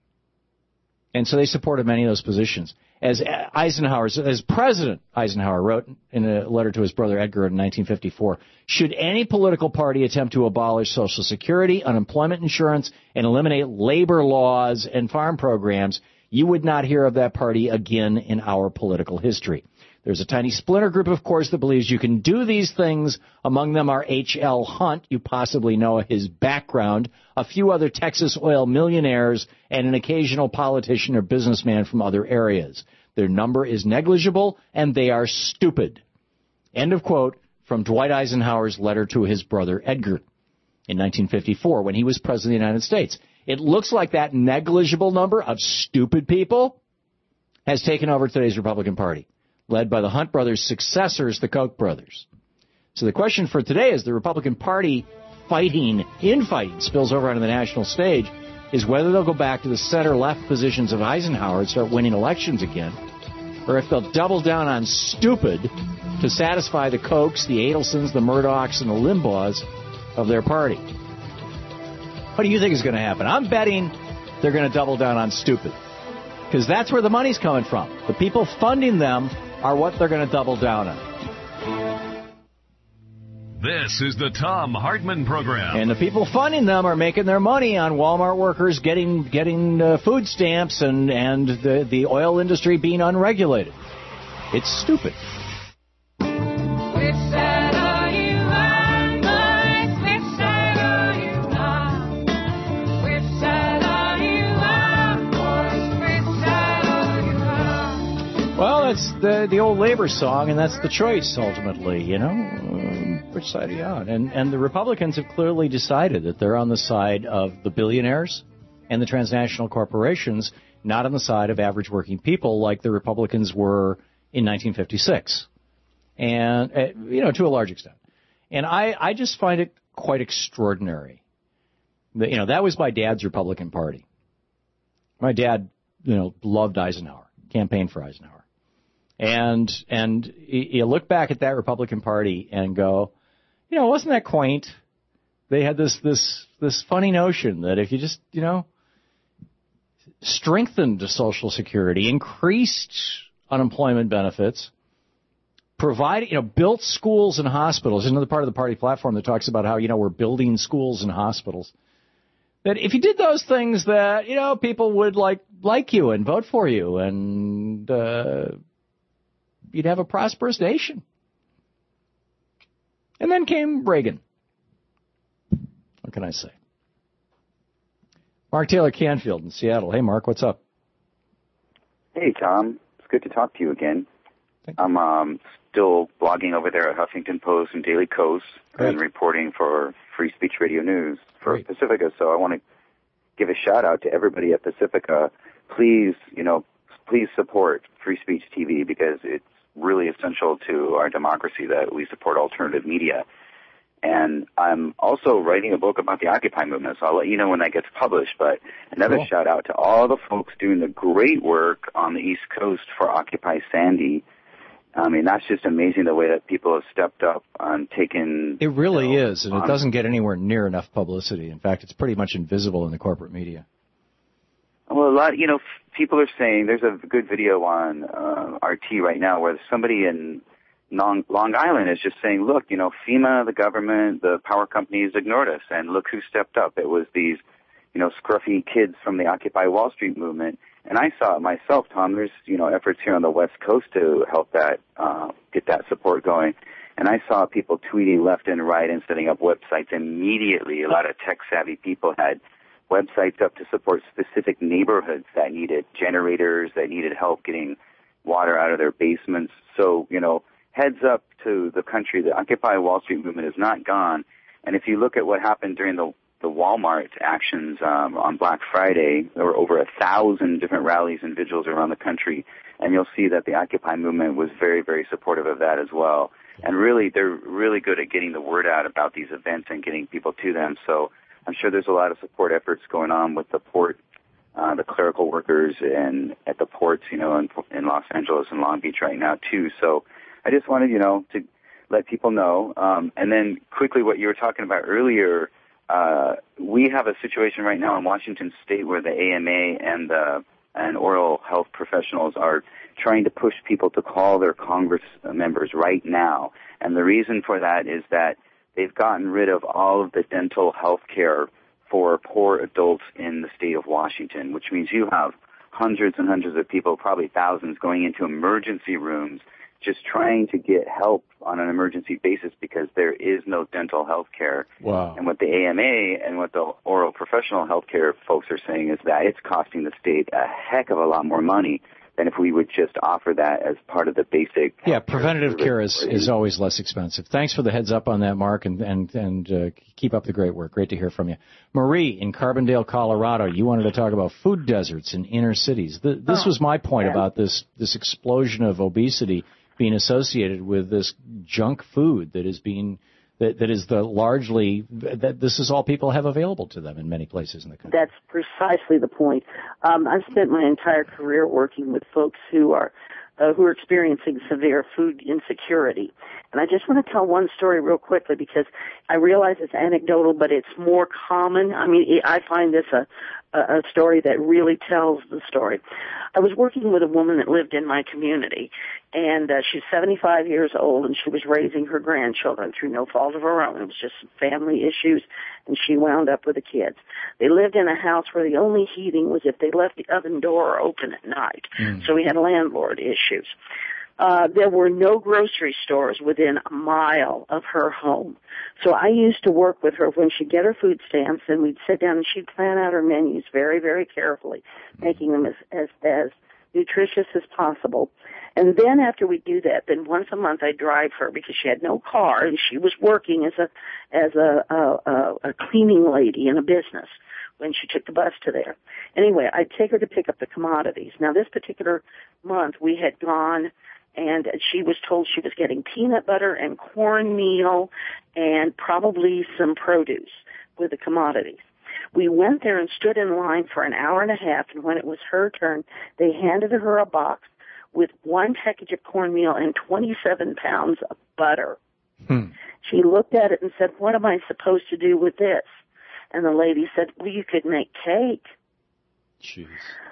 And so they supported many of those positions. As Eisenhower, as President Eisenhower wrote in a letter to his brother Edgar in nineteen fifty-four, should any political party attempt to abolish Social Security, unemployment insurance, and eliminate labor laws and farm programs, you would not hear of that party again in our political history. There's a tiny splinter group, of course, that believes you can do these things. Among them are H L. Hunt. You possibly know his background, a few other Texas oil millionaires, and an occasional politician or businessman from other areas. Their number is negligible, and they are stupid. End of quote from Dwight Eisenhower's letter to his brother Edgar in nineteen fifty-four when he was president of the United States. It looks like that negligible number of stupid people has taken over today's Republican Party, led by the Hunt brothers' successors, the Koch brothers. So the question for today is the Republican Party fighting, infighting, spills over onto the national stage, is whether they'll go back to the center-left positions of Eisenhower and start winning elections again, or if they'll double down on stupid to satisfy the Kochs, the Adelsons, the Murdochs, and the Limbaughs of their party. What do you think is going to happen? I'm betting they're going to double down on stupid, because that's where the money's coming from. The people funding them are what they're going to double down on. This is the Thom Hartmann Program. And the people funding them are making their money on Walmart workers getting getting uh, food stamps and, and the, the oil industry being unregulated. It's stupid. Well, that's the the old labor song, and that's the choice, ultimately, you know. Um, which side are you on? And, and the Republicans have clearly decided that they're on the side of the billionaires and the transnational corporations, not on the side of average working people like the Republicans were in nineteen fifty-six. And, uh, you know, to a large extent. And I, I just find it quite extraordinary. That, you know, that was my dad's Republican Party. My dad, you know, loved Eisenhower, campaigned for Eisenhower. And and you look back at that Republican Party and go, you know, wasn't that quaint? They had this this this funny notion that if you just, you know, strengthened Social Security, increased unemployment benefits, provided, you know, built schools and hospitals. There's another part of the party platform that talks about how, you know, we're building schools and hospitals. That if you did those things, that, you know, people would like like you and vote for you, and uh, you'd have a prosperous nation. And then came Reagan. What can I say? Mark Taylor Canfield in Seattle. Hey, Mark, what's up? Hey, Tom. It's good to talk to you again. I'm um, still blogging over there at Huffington Post and Daily Kos and reporting for Free Speech Radio News for Great. Pacifica. So I want to give a shout out to everybody at Pacifica. Please, you know, please support Free Speech T V because it's really essential to our democracy that we support alternative media. And I'm also writing a book about the Occupy movement, so I'll let you know when that gets published. But another cool. shout out to all the folks doing the great work on the East Coast for Occupy Sandy. I mean, that's just amazing the way that people have stepped up on taking... It really you know, is, and it doesn't get anywhere near enough publicity. In fact, it's pretty much invisible in the corporate media. Well, a lot, you know, people are saying, there's a good video on uh, R T right now where somebody in Long, Long Island is just saying, look, you know, FEMA, the government, the power companies ignored us, and look who stepped up. It was these, you know, scruffy kids from the Occupy Wall Street movement. And I saw it myself, Tom. There's, you know, efforts here on the West Coast to help that, uh, get that support going. And I saw people tweeting left and right and setting up websites immediately. A lot of tech-savvy people had websites up to support specific neighborhoods that needed generators, that needed help getting water out of their basements. So, you know, heads up to the country, the Occupy Wall Street movement is not gone. And if you look at what happened during the the Walmart actions um, on Black Friday, there were over a thousand different rallies and vigils around the country, and you'll see that the Occupy movement was very, very supportive of that as well. And really, they're really good at getting the word out about these events and getting people to them. So I'm sure there's a lot of support efforts going on with the port, uh, the clerical workers, and at the ports, you know, in, in Los Angeles and Long Beach right now too. So I just wanted, you know, to let people know. Um, and then quickly, what you were talking about earlier. Uh, we have a situation right now in Washington State where the A M A and the and oral health professionals are trying to push people to call their Congress members right now. And the reason for that is that they've gotten rid of all of the dental health care for poor adults in the state of Washington, which means you have hundreds and hundreds of people, probably thousands, going into emergency rooms just trying to get help on an emergency basis because there is no dental health care. Wow. And what the A M A and what the oral professional health care folks are saying is that it's costing the state a heck of a lot more money than if we would just offer that as part of the basic... Yeah, preventative care is, is always less expensive. Thanks for the heads up on that, Mark, and, and, and uh, keep up the great work. Great to hear from you. Marie in Carbondale, Colorado, you wanted to talk about food deserts in inner cities. The, this oh, was my point yeah. about this, this explosion of obesity being associated with this junk food that is being that, that is the largely that this is all people have available to them in many places in the country. That's precisely the point. Um, I've spent my entire career working with folks who are uh, who are experiencing severe food insecurity. And I just want to tell one story real quickly because I realize it's anecdotal, but it's more common. I mean, I find this a, a story that really tells the story. I was working with a woman that lived in my community, and uh, she's seventy-five years old, and she was raising her grandchildren through no fault of her own. It was just family issues, and she wound up with the kids. They lived in a house where the only heating was if they left the oven door open at night, mm. so we had landlord issues. Uh, there were no grocery stores within a mile of her home. So I used to work with her when she'd get her food stamps, and we'd sit down and she'd plan out her menus very, very carefully, making them as, as, as nutritious as possible. And then after we do that, then once a month I'd drive her because she had no car and she was working as a, as a, a, a cleaning lady in a business when she took the bus to there. Anyway, I'd take her to pick up the commodities. Now this particular month we had gone and she was told she was getting peanut butter and cornmeal and probably some produce with the commodities. We went there and stood in line for an hour and a half, and when it was her turn, they handed her a box with one package of cornmeal and twenty-seven pounds of butter. Hmm. She looked at it and said, "What am I supposed to do with this?" And the lady said, "Well, you could make cake." Jeez.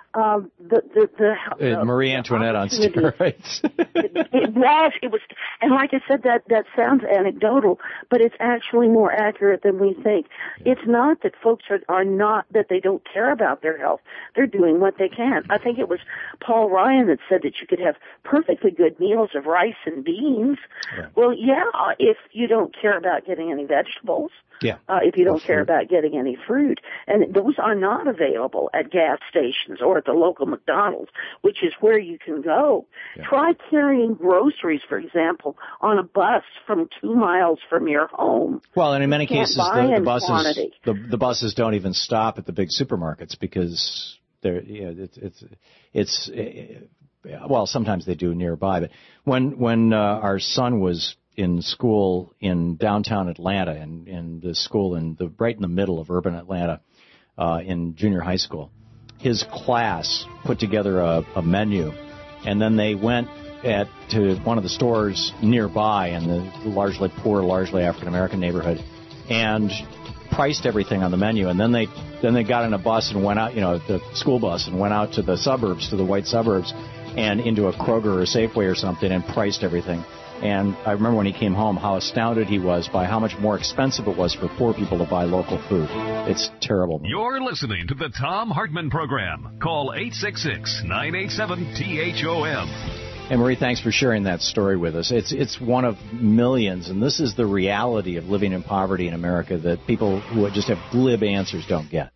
Um, the the the uh, Marie Antoinette on steroids. it, it was, it was, and like I said, that that sounds anecdotal, but it's actually more accurate than we think. It's not that folks are are not that they don't care about their health; they're doing what they can. I think it was Paul Ryan that said that you could have perfectly good meals of rice and beans. Yeah. Well, yeah, if you don't care about getting any vegetables. Yeah. Uh, if you don't That's care true. about getting any fruit. And those are not available at gas stations or at the local McDonald's, which is where you can go. Yeah. Try carrying groceries, for example, on a bus from two miles from your home. Well, and in many you can't cases, buy the, the in buses quantity. the, the buses don't even stop at the big supermarkets because they're you know, it's it's it's uh, well, sometimes they do nearby. But when when uh, our son was in school in downtown Atlanta, and in, in the school in the right in the middle of urban Atlanta, uh, in junior high school, his class put together a, a menu, and then they went at to one of the stores nearby in the largely poor, largely African American neighborhood, and priced everything on the menu, and then they then they got in a bus and went out, you know, the school bus, and went out to the suburbs, to the white suburbs, and into a Kroger or a Safeway or something, and priced everything. And I remember when he came home how astounded he was by how much more expensive it was for poor people to buy local food. It's terrible. You're listening to the Thom Hartmann Program. Call eight six six, nine eight seven, T H O M. And Marie, thanks for sharing that story with us. It's it's one of millions, and this is the reality of living in poverty in America that people who just have glib answers don't get.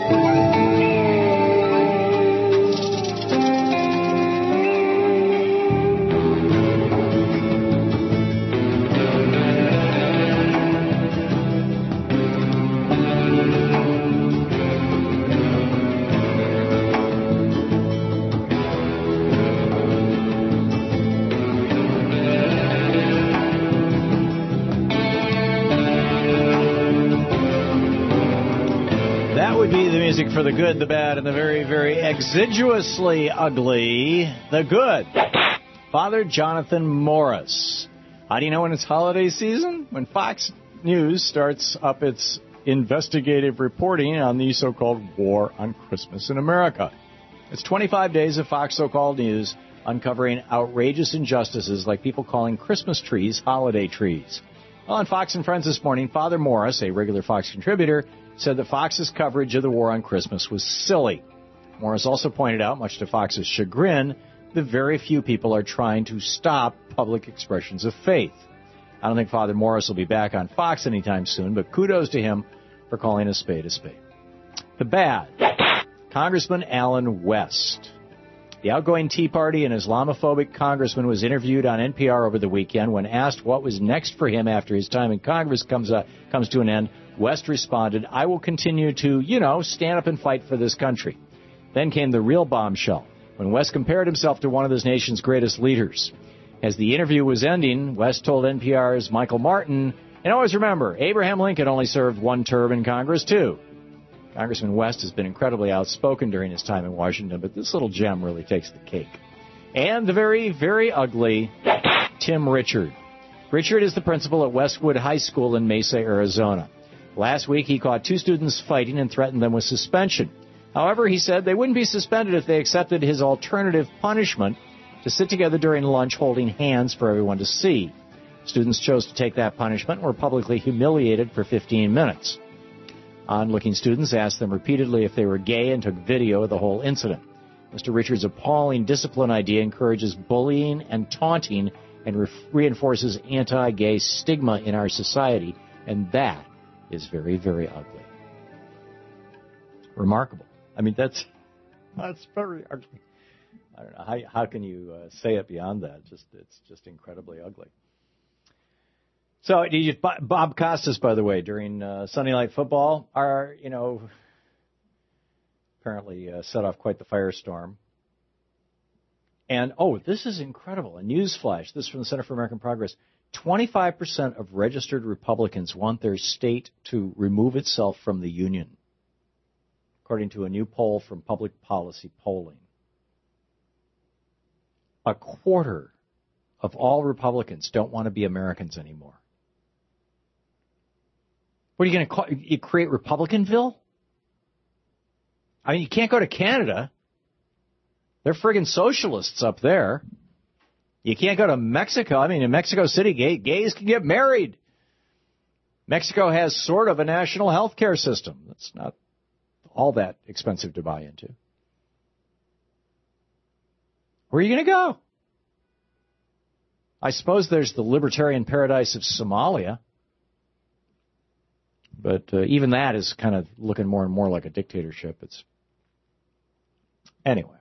For the good, the bad, and the very, very exiguously ugly, the good. Father Jonathan Morris. How do you know when it's holiday season? When Fox News starts up its investigative reporting on the so-called war on Christmas in America. It's twenty-five days of Fox so-called news uncovering outrageous injustices like people calling Christmas trees holiday trees. Well, on Fox and Friends this morning, Father Morris, a regular Fox contributor, said that Fox's coverage of the war on Christmas was silly. Morris also pointed out, much to Fox's chagrin, that very few people are trying to stop public expressions of faith. I don't think Father Morris will be back on Fox anytime soon, but kudos to him for calling a spade a spade. The bad. Congressman Allen West. The outgoing Tea Party and Islamophobic congressman was interviewed on N P R over the weekend. When asked what was next for him after his time in Congress comes uh, comes to an end, West responded, "I will continue to, you know, stand up and fight for this country." Then came the real bombshell, when West compared himself to one of this nation's greatest leaders. As the interview was ending, West told N P R's Michael Martin, and always remember, Abraham Lincoln only served one term in Congress, too. Congressman West has been incredibly outspoken during his time in Washington, but this little gem really takes the cake. And the very, very ugly Tim Richard. Richard is the principal at Westwood High School in Mesa, Arizona. Last week, he caught two students fighting and threatened them with suspension. However, he said they wouldn't be suspended if they accepted his alternative punishment to sit together during lunch holding hands for everyone to see. Students chose to take that punishment and were publicly humiliated for fifteen minutes. On-looking students asked them repeatedly if they were gay and took video of the whole incident. Mister Richards' appalling discipline idea encourages bullying and taunting and re- reinforces anti-gay stigma in our society, and that is very, very ugly. Remarkable. I mean, that's that's very ugly. I don't know. How, how can you uh, say it beyond that? Just It's just incredibly ugly. So, did you, Bob Costas, by the way, during uh, Sunday Night Football, are, you know, apparently uh, set off quite the firestorm. And, oh, this is incredible. A news flash. This is from the Center for American Progress. twenty-five percent of registered Republicans want their state to remove itself from the Union, according to a new poll from Public Policy Polling. A quarter of all Republicans don't want to be Americans anymore. What are you going to call you create Republicanville? I mean, you can't go to Canada. They're friggin' socialists up there. You can't go to Mexico. I mean, in Mexico City, gay, gays can get married. Mexico has sort of a national health care system. That's not all that expensive to buy into. Where are you going to go? I suppose there's the libertarian paradise of Somalia. But uh, even that is kind of looking more and more like a dictatorship. It's Anyway.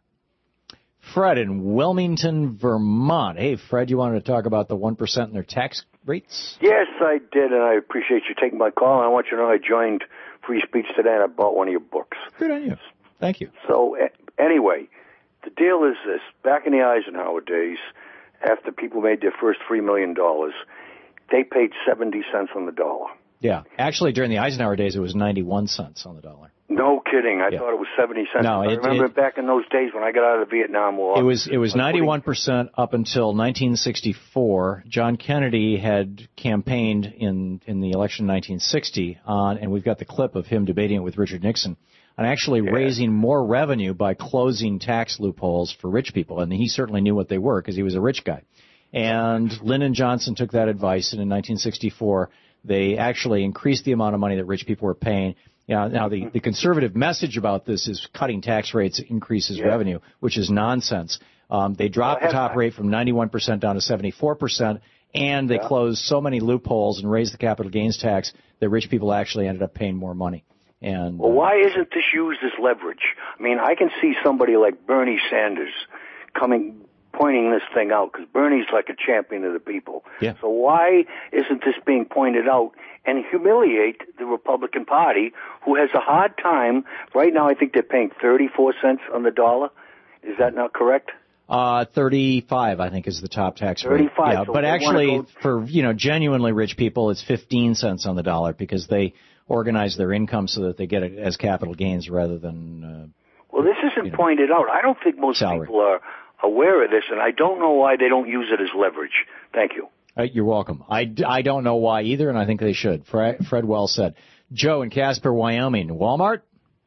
Fred in Wilmington, Vermont. Hey, Fred, you wanted to talk about the one percent in their tax rates? Yes, I did, and I appreciate you taking my call. And I want you to know I joined Free Speech today, and I bought one of your books. Good on you. Thank you. So, anyway, the deal is this. Back in the Eisenhower days, after people made their first three million dollars, they paid seventy cents on the dollar. Yeah. Actually, during the Eisenhower days, it was ninety-one cents on the dollar. No kidding. I yeah. thought it was seventy cents. No, I it, remember it, back in those days when I got out of the Vietnam War. It was it was ninety-one percent up until nineteen sixty-four. John Kennedy had campaigned in, in the election in nineteen sixty, on, and we've got the clip of him debating it with Richard Nixon, on actually yeah. raising more revenue by closing tax loopholes for rich people. And he certainly knew what they were because he was a rich guy. And Lyndon Johnson took that advice, and in nineteen sixty-four, they actually increased the amount of money that rich people were paying. Yeah, now, the, the conservative message about this is cutting tax rates increases yeah. revenue, which is nonsense. Um, they dropped well, the top rate from ninety-one percent down to seventy-four percent, and they yeah. closed so many loopholes and raised the capital gains tax that rich people actually ended up paying more money. And Well, uh, why isn't this used as leverage? I mean, I can see somebody like Bernie Sanders coming, pointing this thing out, because Bernie's like a champion of the people. Yeah. So why isn't this being pointed out and humiliate the Republican Party, who has a hard time? Right now, I think they're paying thirty-four cents on the dollar. Is that not correct? Uh, thirty-five, I think, is the top tax rate. thirty-five. Yeah, so but actually, go... for, you know, genuinely rich people, it's fifteen cents on the dollar because they organize their income so that they get it as capital gains rather than, uh, Well, this isn't you know, pointed out. I don't think most salary. people are aware of this, and I don't know why they don't use it as leverage. Thank you. Uh, you're welcome. I, I don't know why either, and I think they should. Fred, Fred well said. Joe in Casper, Wyoming. Walmart?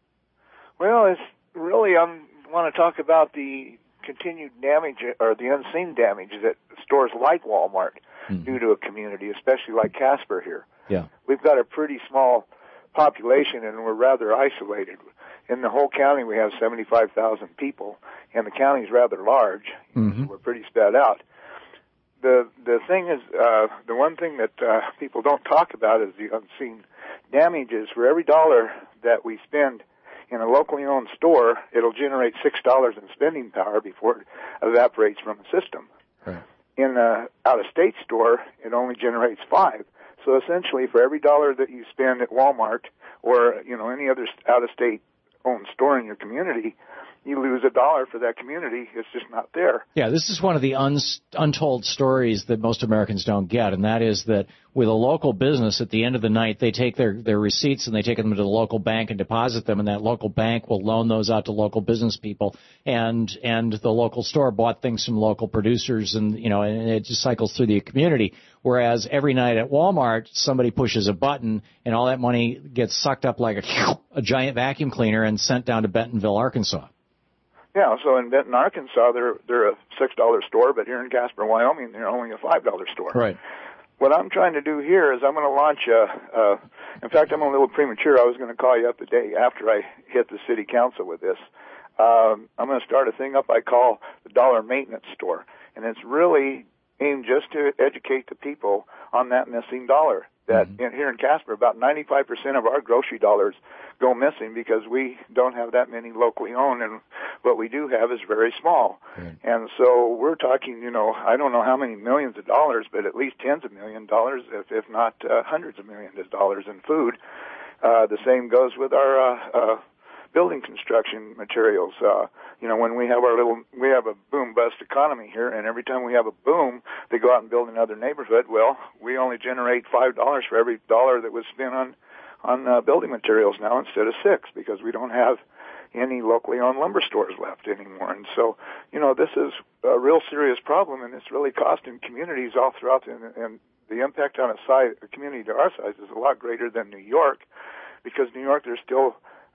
Well, it's really, I want to talk about the continued damage, or the unseen damage that stores like Walmart mm. do to a community, especially like Casper here. Yeah. We've got a pretty small population, and we're rather isolated. In the whole county, we have seventy-five thousand people, and the county is rather large. Mm-hmm. So we're pretty spread out. The the thing is, uh, the one thing that uh, people don't talk about is the unseen damages. For every dollar that we spend in a locally owned store, it'll generate six dollars in spending power before it evaporates from the system. Right. In a out-of-state store, it only generates five. So essentially, for every dollar that you spend at Walmart or you know any other out-of-state owned store in your community, you lose a dollar for that community. It's just not there. Yeah, this is one of the un- untold stories that most Americans don't get, and that is that with a local business, at the end of the night, they take their, their receipts and they take them to the local bank and deposit them, and that local bank will loan those out to local business people, and and the local store bought things from local producers, and you know, and it just cycles through the community. Whereas every night at Walmart, somebody pushes a button, and all that money gets sucked up like a, a giant vacuum cleaner and sent down to Bentonville, Arkansas. Yeah, so in Benton, Arkansas, they're they're a six dollar store, but here in Casper, Wyoming, they're only a five dollar store. Right. What I'm trying to do here is I'm going to launch a, a. In fact, I'm a little premature. I was going to call you up the day after I hit the city council with this. Um, I'm going to start a thing up I call the Dollar Maintenance Store, and it's really aimed just to educate the people on that missing dollar. That mm-hmm. in, here in Casper, about ninety-five percent of our grocery dollars go missing because we don't have that many locally owned, and what we do have is very small. Right. And so we're talking, you know, I don't know how many millions of dollars, but at least tens of million dollars, if, if not uh, hundreds of millions of dollars in food. Uh, the same goes with our uh, uh, building construction materials. Uh, you know, when we have our little, we have a boom-bust economy here, and every time we have a boom, they go out and build another neighborhood. Well, we only generate five dollars for every dollar that was spent on on uh, building materials now instead of six, because we don't have any locally owned lumber stores left anymore. And so, you know, this is a real serious problem, and it's really costing communities all throughout, the, and the impact on a, size, a community to our size is a lot greater than New York, because New York, there's still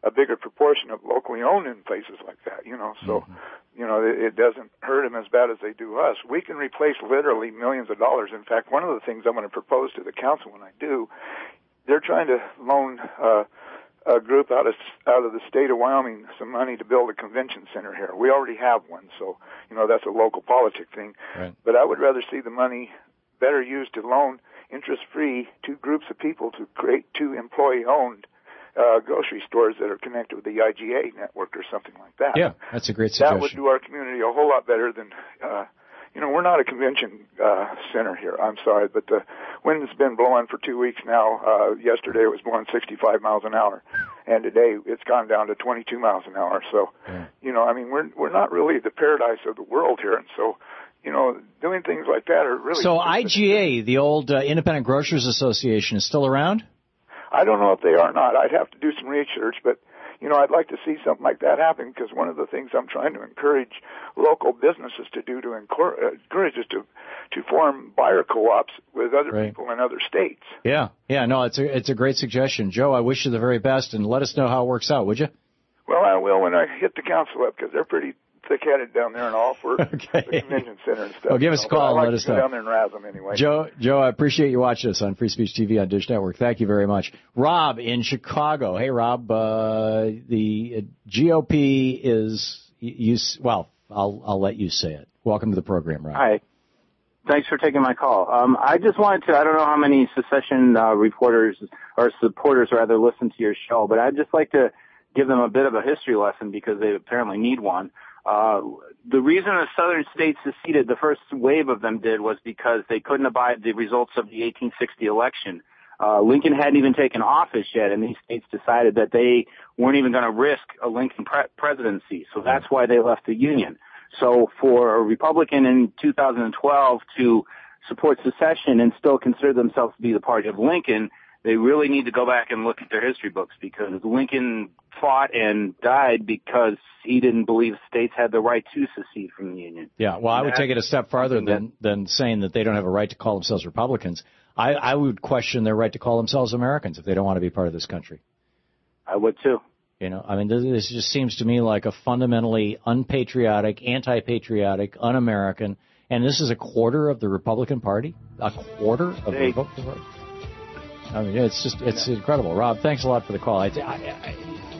a bigger proportion of locally owned in places like that, you know, so, mm-hmm. you know, it, it doesn't hurt them as bad as they do us. We can replace literally millions of dollars. In fact, one of the things I'm going to propose to the council when I do, they're trying to loan uh, a group out of out of the state of Wyoming some money to build a convention center here. We already have one, so, you know, that's a local politic thing. Right. But I would rather see the money better used to loan interest-free to groups of people to create two employee-owned Uh, grocery stores that are connected with the I G A network or something like that. Yeah, that's a great suggestion. That would do our community a whole lot better than, uh, you know, we're not a convention uh, center here. I'm sorry, but the wind has been blowing for two weeks now. Uh, yesterday it was blowing sixty-five miles an hour, and today it's gone down to twenty-two miles an hour. So, yeah. you know, I mean, we're we're not really the paradise of the world here, and so, you know, doing things like that are really. So I G A, the old uh, Independent Grocers Association, is still around? I don't know if they are or not. I'd have to do some research, but, you know, I'd like to see something like that happen because one of the things I'm trying to encourage local businesses to do to encourage is to, to form buyer co-ops with other right. people in other states. Yeah, yeah, no, it's a, it's a great suggestion. Joe, I wish you the very best, and let us know how it works out, would you? Well, I will when I hit the council up because they're pretty thick-headed down there and all for okay. the convention center and stuff. Well, give us know, a call and like let us go know. down there and razz them anyway. Joe, Joe, I appreciate you watching us on Free Speech T V on Dish Network. Thank you very much. Rob in Chicago. Hey, Rob, uh, the G O P is, you, well, I'll, I'll let you say it. Welcome to the program, Rob. Hi. Thanks for taking my call. Um, I just wanted to, I don't know how many secession uh, reporters or supporters rather listen to your show, but I'd just like to give them a bit of a history lesson because they apparently need one. Uh, the reason the southern states seceded, the first wave of them did, was because they couldn't abide the results of the eighteen sixty election. Uh, Lincoln hadn't even taken office yet, and these states decided that they weren't even going to risk a Lincoln pre- presidency. So that's why they left the Union. So for a Republican in two thousand twelve to support secession and still consider themselves to be the party of Lincoln, they really need to go back and look at their history books because Lincoln fought and died because he didn't believe states had the right to secede from the Union. Yeah, well, I would take it a step farther than, than saying that they don't have a right to call themselves Republicans. I, I would question their right to call themselves Americans if they don't want to be part of this country. I would, too. You know, I mean, this just seems to me like a fundamentally unpatriotic, anti-patriotic, un-American, and this is a quarter of the Republican Party? A quarter of the Republican Party? I mean, it's just, it's yeah. incredible. Rob, thanks a lot for the call. I, I, I,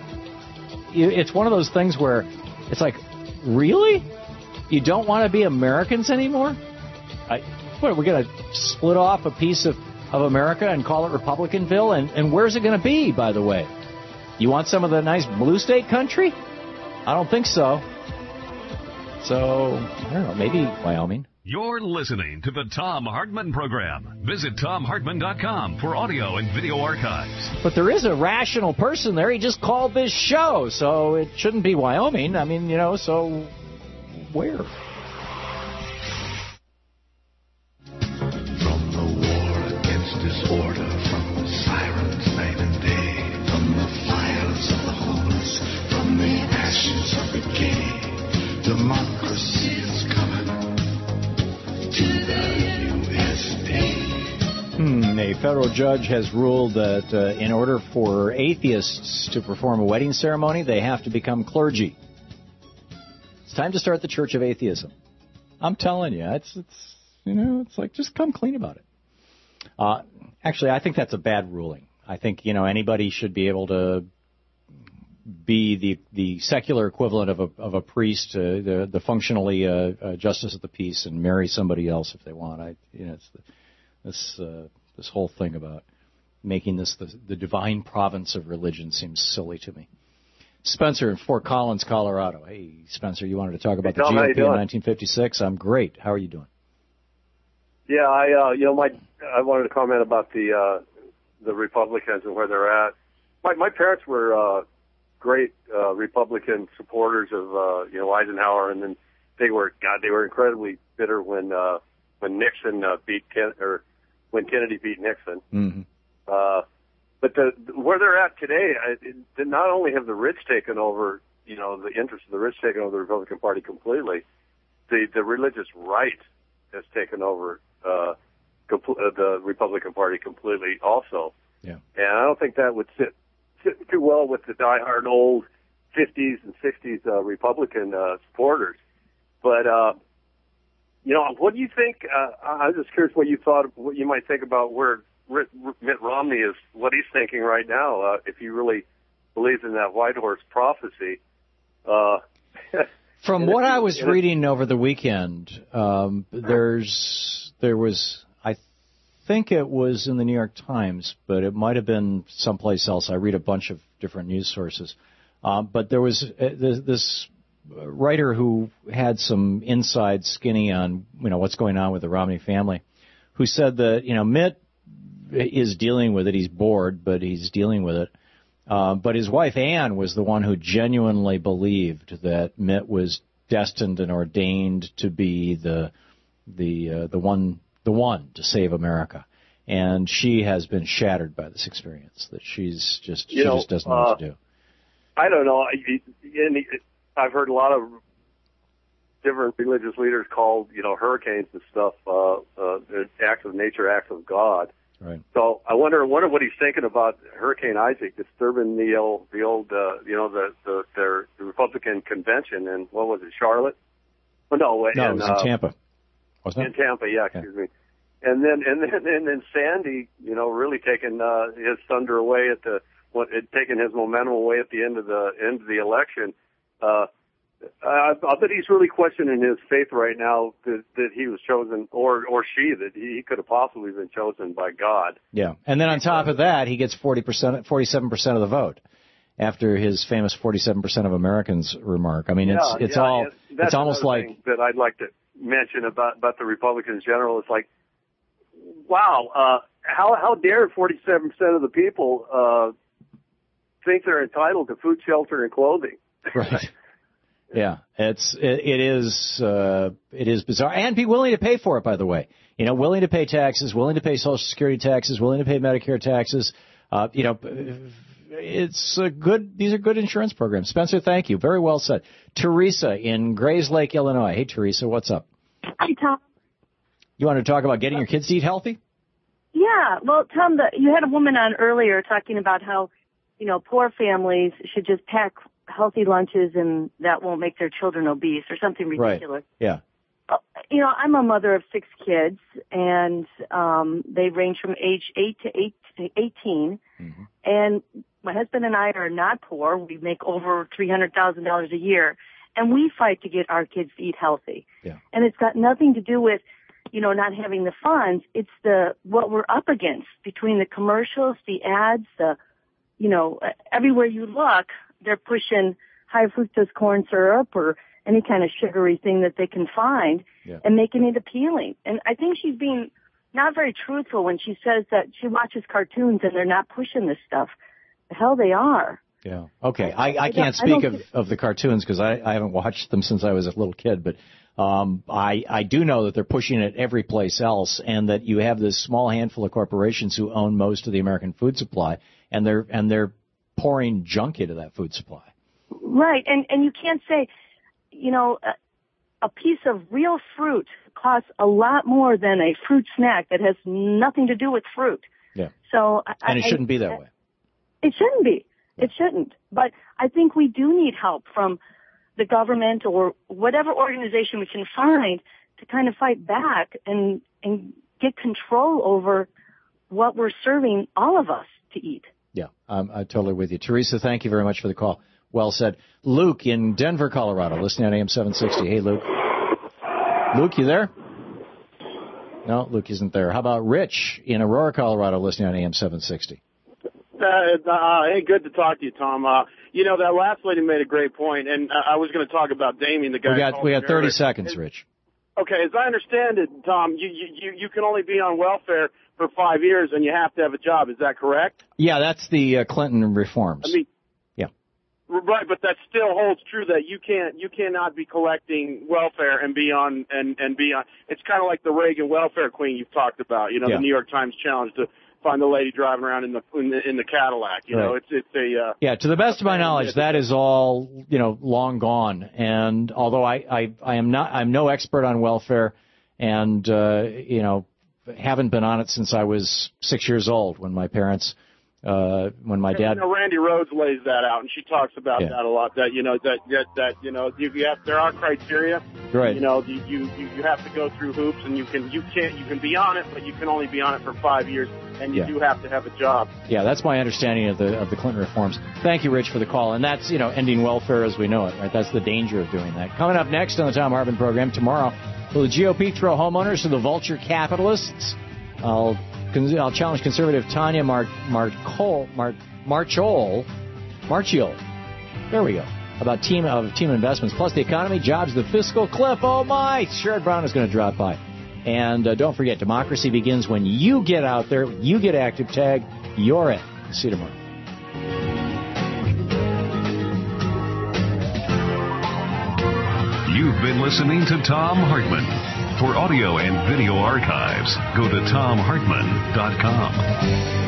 it's one of those things where it's like, really? You don't want to be Americans anymore? I, what, are we going to split off a piece of, of America and call it Republicanville? And, and where's it going to be, by the way? You want some of the nice blue state country? I don't think so. So, I don't know, maybe Wyoming. You're listening to the Thom Hartmann Program. Visit Thom Hartmann dot com for audio and video archives. But there is a rational person there. He just called this show, so it shouldn't be Wyoming. I mean, you know, so where? From the war against disorder, from the sirens night and day, from the fires of the homeless, from the ashes of the gay, democracy is coming. Hmm, a federal judge has ruled that uh, in order for atheists to perform a wedding ceremony, they have to become clergy. It's time to start the Church of Atheism. I'm telling you, it's it's you know, it's like just come clean about it. Uh, actually, I think that's a bad ruling. I think you know anybody should be able to be the the secular equivalent of a of a priest, uh, the the functionally uh, uh, justice of the peace, and marry somebody else if they want. I you know it's the, this uh, this whole thing about making this the, the divine province of religion seems silly to me. Spencer in Fort Collins, Colorado. Hey, Spencer, you wanted to talk about hey, Tom, the G O P in doing? nineteen fifty-six. I'm great. How are you doing? Yeah, I uh, you know my I wanted to comment about the uh, the Republicans and where they're at. My my parents were. Uh, great uh, Republican supporters of uh, you know Eisenhower, and then they were God they were incredibly bitter when uh, when Nixon uh, beat Ken or when Kennedy beat Nixon. Mm-hmm. Uh, but the, where they're at today, I, it, not only have the rich taken over, you know, the interest of the rich taken over the Republican Party completely, the the religious right has taken over uh, compl- uh, the Republican Party completely also. Yeah. And I don't think that would sit. too well with the diehard old fifties and sixties uh, Republican uh, supporters. But, uh, you know, what do you think? Uh, I was just curious what you thought, what you might think about where Mitt Romney is, what he's thinking right now, uh, if he really believes in that White Horse prophecy. Uh, From what I was reading over the weekend, um, there's there was, I think it was in the New York Times, but it might have been someplace else. I read a bunch of different news sources. Uh, but there was uh, this writer who had some inside skinny on, you know, what's going on with the Romney family, who said that, you know, Mitt is dealing with it. He's bored, but he's dealing with it. Uh, but his wife, Ann, was the one who genuinely believed that Mitt was destined and ordained to be the the uh, the one the one to save America. And she has been shattered by this experience, that she's just she you know, just doesn't know uh, what to do. I don't know. I've heard a lot of different religious leaders call, you know, hurricanes and stuff uh, uh, acts of nature, acts of God. Right. So I wonder, wonder what he's thinking about Hurricane Isaac disturbing the old, the old, uh, you know, the the, their, the Republican convention in, what was it, Charlotte? Oh, no, no, in, it was in uh, Tampa, wasn't it? In Tampa, yeah, excuse yeah. me. And then, and then, and then Sandy, you know, really taking uh, his thunder away at the, what, it, taking his momentum away at the end of the end of the election. Uh, I, I bet he's really questioning his faith right now that, that he was chosen, or or she, that he, he could have possibly been chosen by God. Yeah, and then on top of that, he gets forty percent, forty-seven percent of the vote after his famous forty-seven percent of Americans remark. I mean, it's yeah, it's yeah, all yeah. it's almost like thing that I'd like to mention about about the Republicans in general. It's like, wow, uh, how how dare forty-seven percent of the people uh, think they're entitled to food, shelter, and clothing? Right. Yeah, it's it, it is uh, it is bizarre, and be willing to pay for it. By the way, you know, willing to pay taxes, willing to pay Social Security taxes, willing to pay Medicare taxes. Uh, you know, it's a good. These are good insurance programs. Spencer, thank you. Very well said. Teresa in Grays Lake, Illinois. Hey, Teresa, what's up? Hi, Tom. You want to talk about getting your kids to eat healthy? Yeah. Well, Tom, the, you had a woman on earlier talking about how, you know, poor families should just pack healthy lunches and that won't make their children obese or something ridiculous. Right. Yeah. You know, I'm a mother of six kids, and um, they range from age eight to eight to eighteen. Mm-hmm. And my husband and I are not poor. We make over three hundred thousand dollars a year, and we fight to get our kids to eat healthy. Yeah. And it's got nothing to do with, you know, not having the funds. It's the what we're up against between the commercials, the ads, the, you know, everywhere you look, they're pushing high fructose corn syrup or any kind of sugary thing that they can find yeah. and making it appealing. And I think she's being not very truthful when she says that she watches cartoons and they're not pushing this stuff. The hell they are. Yeah. Okay. I, I can't speak of, of the cartoons because I, I haven't watched them since I was a little kid, but um, I, I do know that they're pushing it every place else, and that you have this small handful of corporations who own most of the American food supply, and they're and they're pouring junk into that food supply. Right, and and you can't say, you know, a, a piece of real fruit costs a lot more than a fruit snack that has nothing to do with fruit. Yeah. So and it I, shouldn't be that I, way. It shouldn't be. It shouldn't. But I think we do need help from the government or whatever organization we can find to kind of fight back and and get control over what we're serving all of us to eat. Yeah, I'm, I'm totally with you. Teresa, thank you very much for the call. Well said. Luke in Denver, Colorado, listening on A M seven sixty. Hey, Luke. Luke, you there? No, Luke isn't there. How about Rich in Aurora, Colorado, listening on A M seven sixty? Uh, uh, hey, good to talk to you, Tom. Uh, you know, that last lady made a great point, and uh, I was going to talk about Damien, the guy. We got we got thirty seconds, Rich. Okay, as I understand it, Tom, you, you you can only be on welfare for five years, and you have to have a job. Is that correct? Yeah, that's the uh, Clinton reforms. I mean, yeah, right, but that still holds true that you can't you cannot be collecting welfare and be on and and be on. It's kind of like the Reagan welfare queen you've talked about. You know, yeah. the New York Times challenge to find the lady driving around in the in the, in the Cadillac. You right. know, it's it's a uh, yeah. To the best of my knowledge, that is all you know long gone. And although I I, I am not I'm no expert on welfare, and uh, you know haven't been on it since I was six years old when my parents Uh, when my dad, You know, Randy Rhodes lays that out, and she talks about Yeah. that a lot. That you know that that, that you know you, you have there are criteria. Right. You know you, you you you have to go through hoops, and you can you can't you can be on it, but you can only be on it for five years, and you Yeah. do have to have a job. yeah, that's my understanding of the of the Clinton reforms. Thank you, Rich, for the call. And that's, you know, ending welfare as we know it, right? That's the danger of doing that. Coming up next on the Tom Hartman program tomorrow, will the G O P throw homeowners to the vulture capitalists? I'll I'll challenge conservative Tanya Mar Marchol Mar Marchol Marchiol. There we go. About team of team investments, plus the economy, jobs, the fiscal cliff. Oh my! Sherrod Brown is going to drop by. And uh, don't forget, democracy begins when you get out there, you get active. Tag, you're it. See you tomorrow. You've been listening to Tom Hartman. For audio and video archives, go to tom hartman dot com.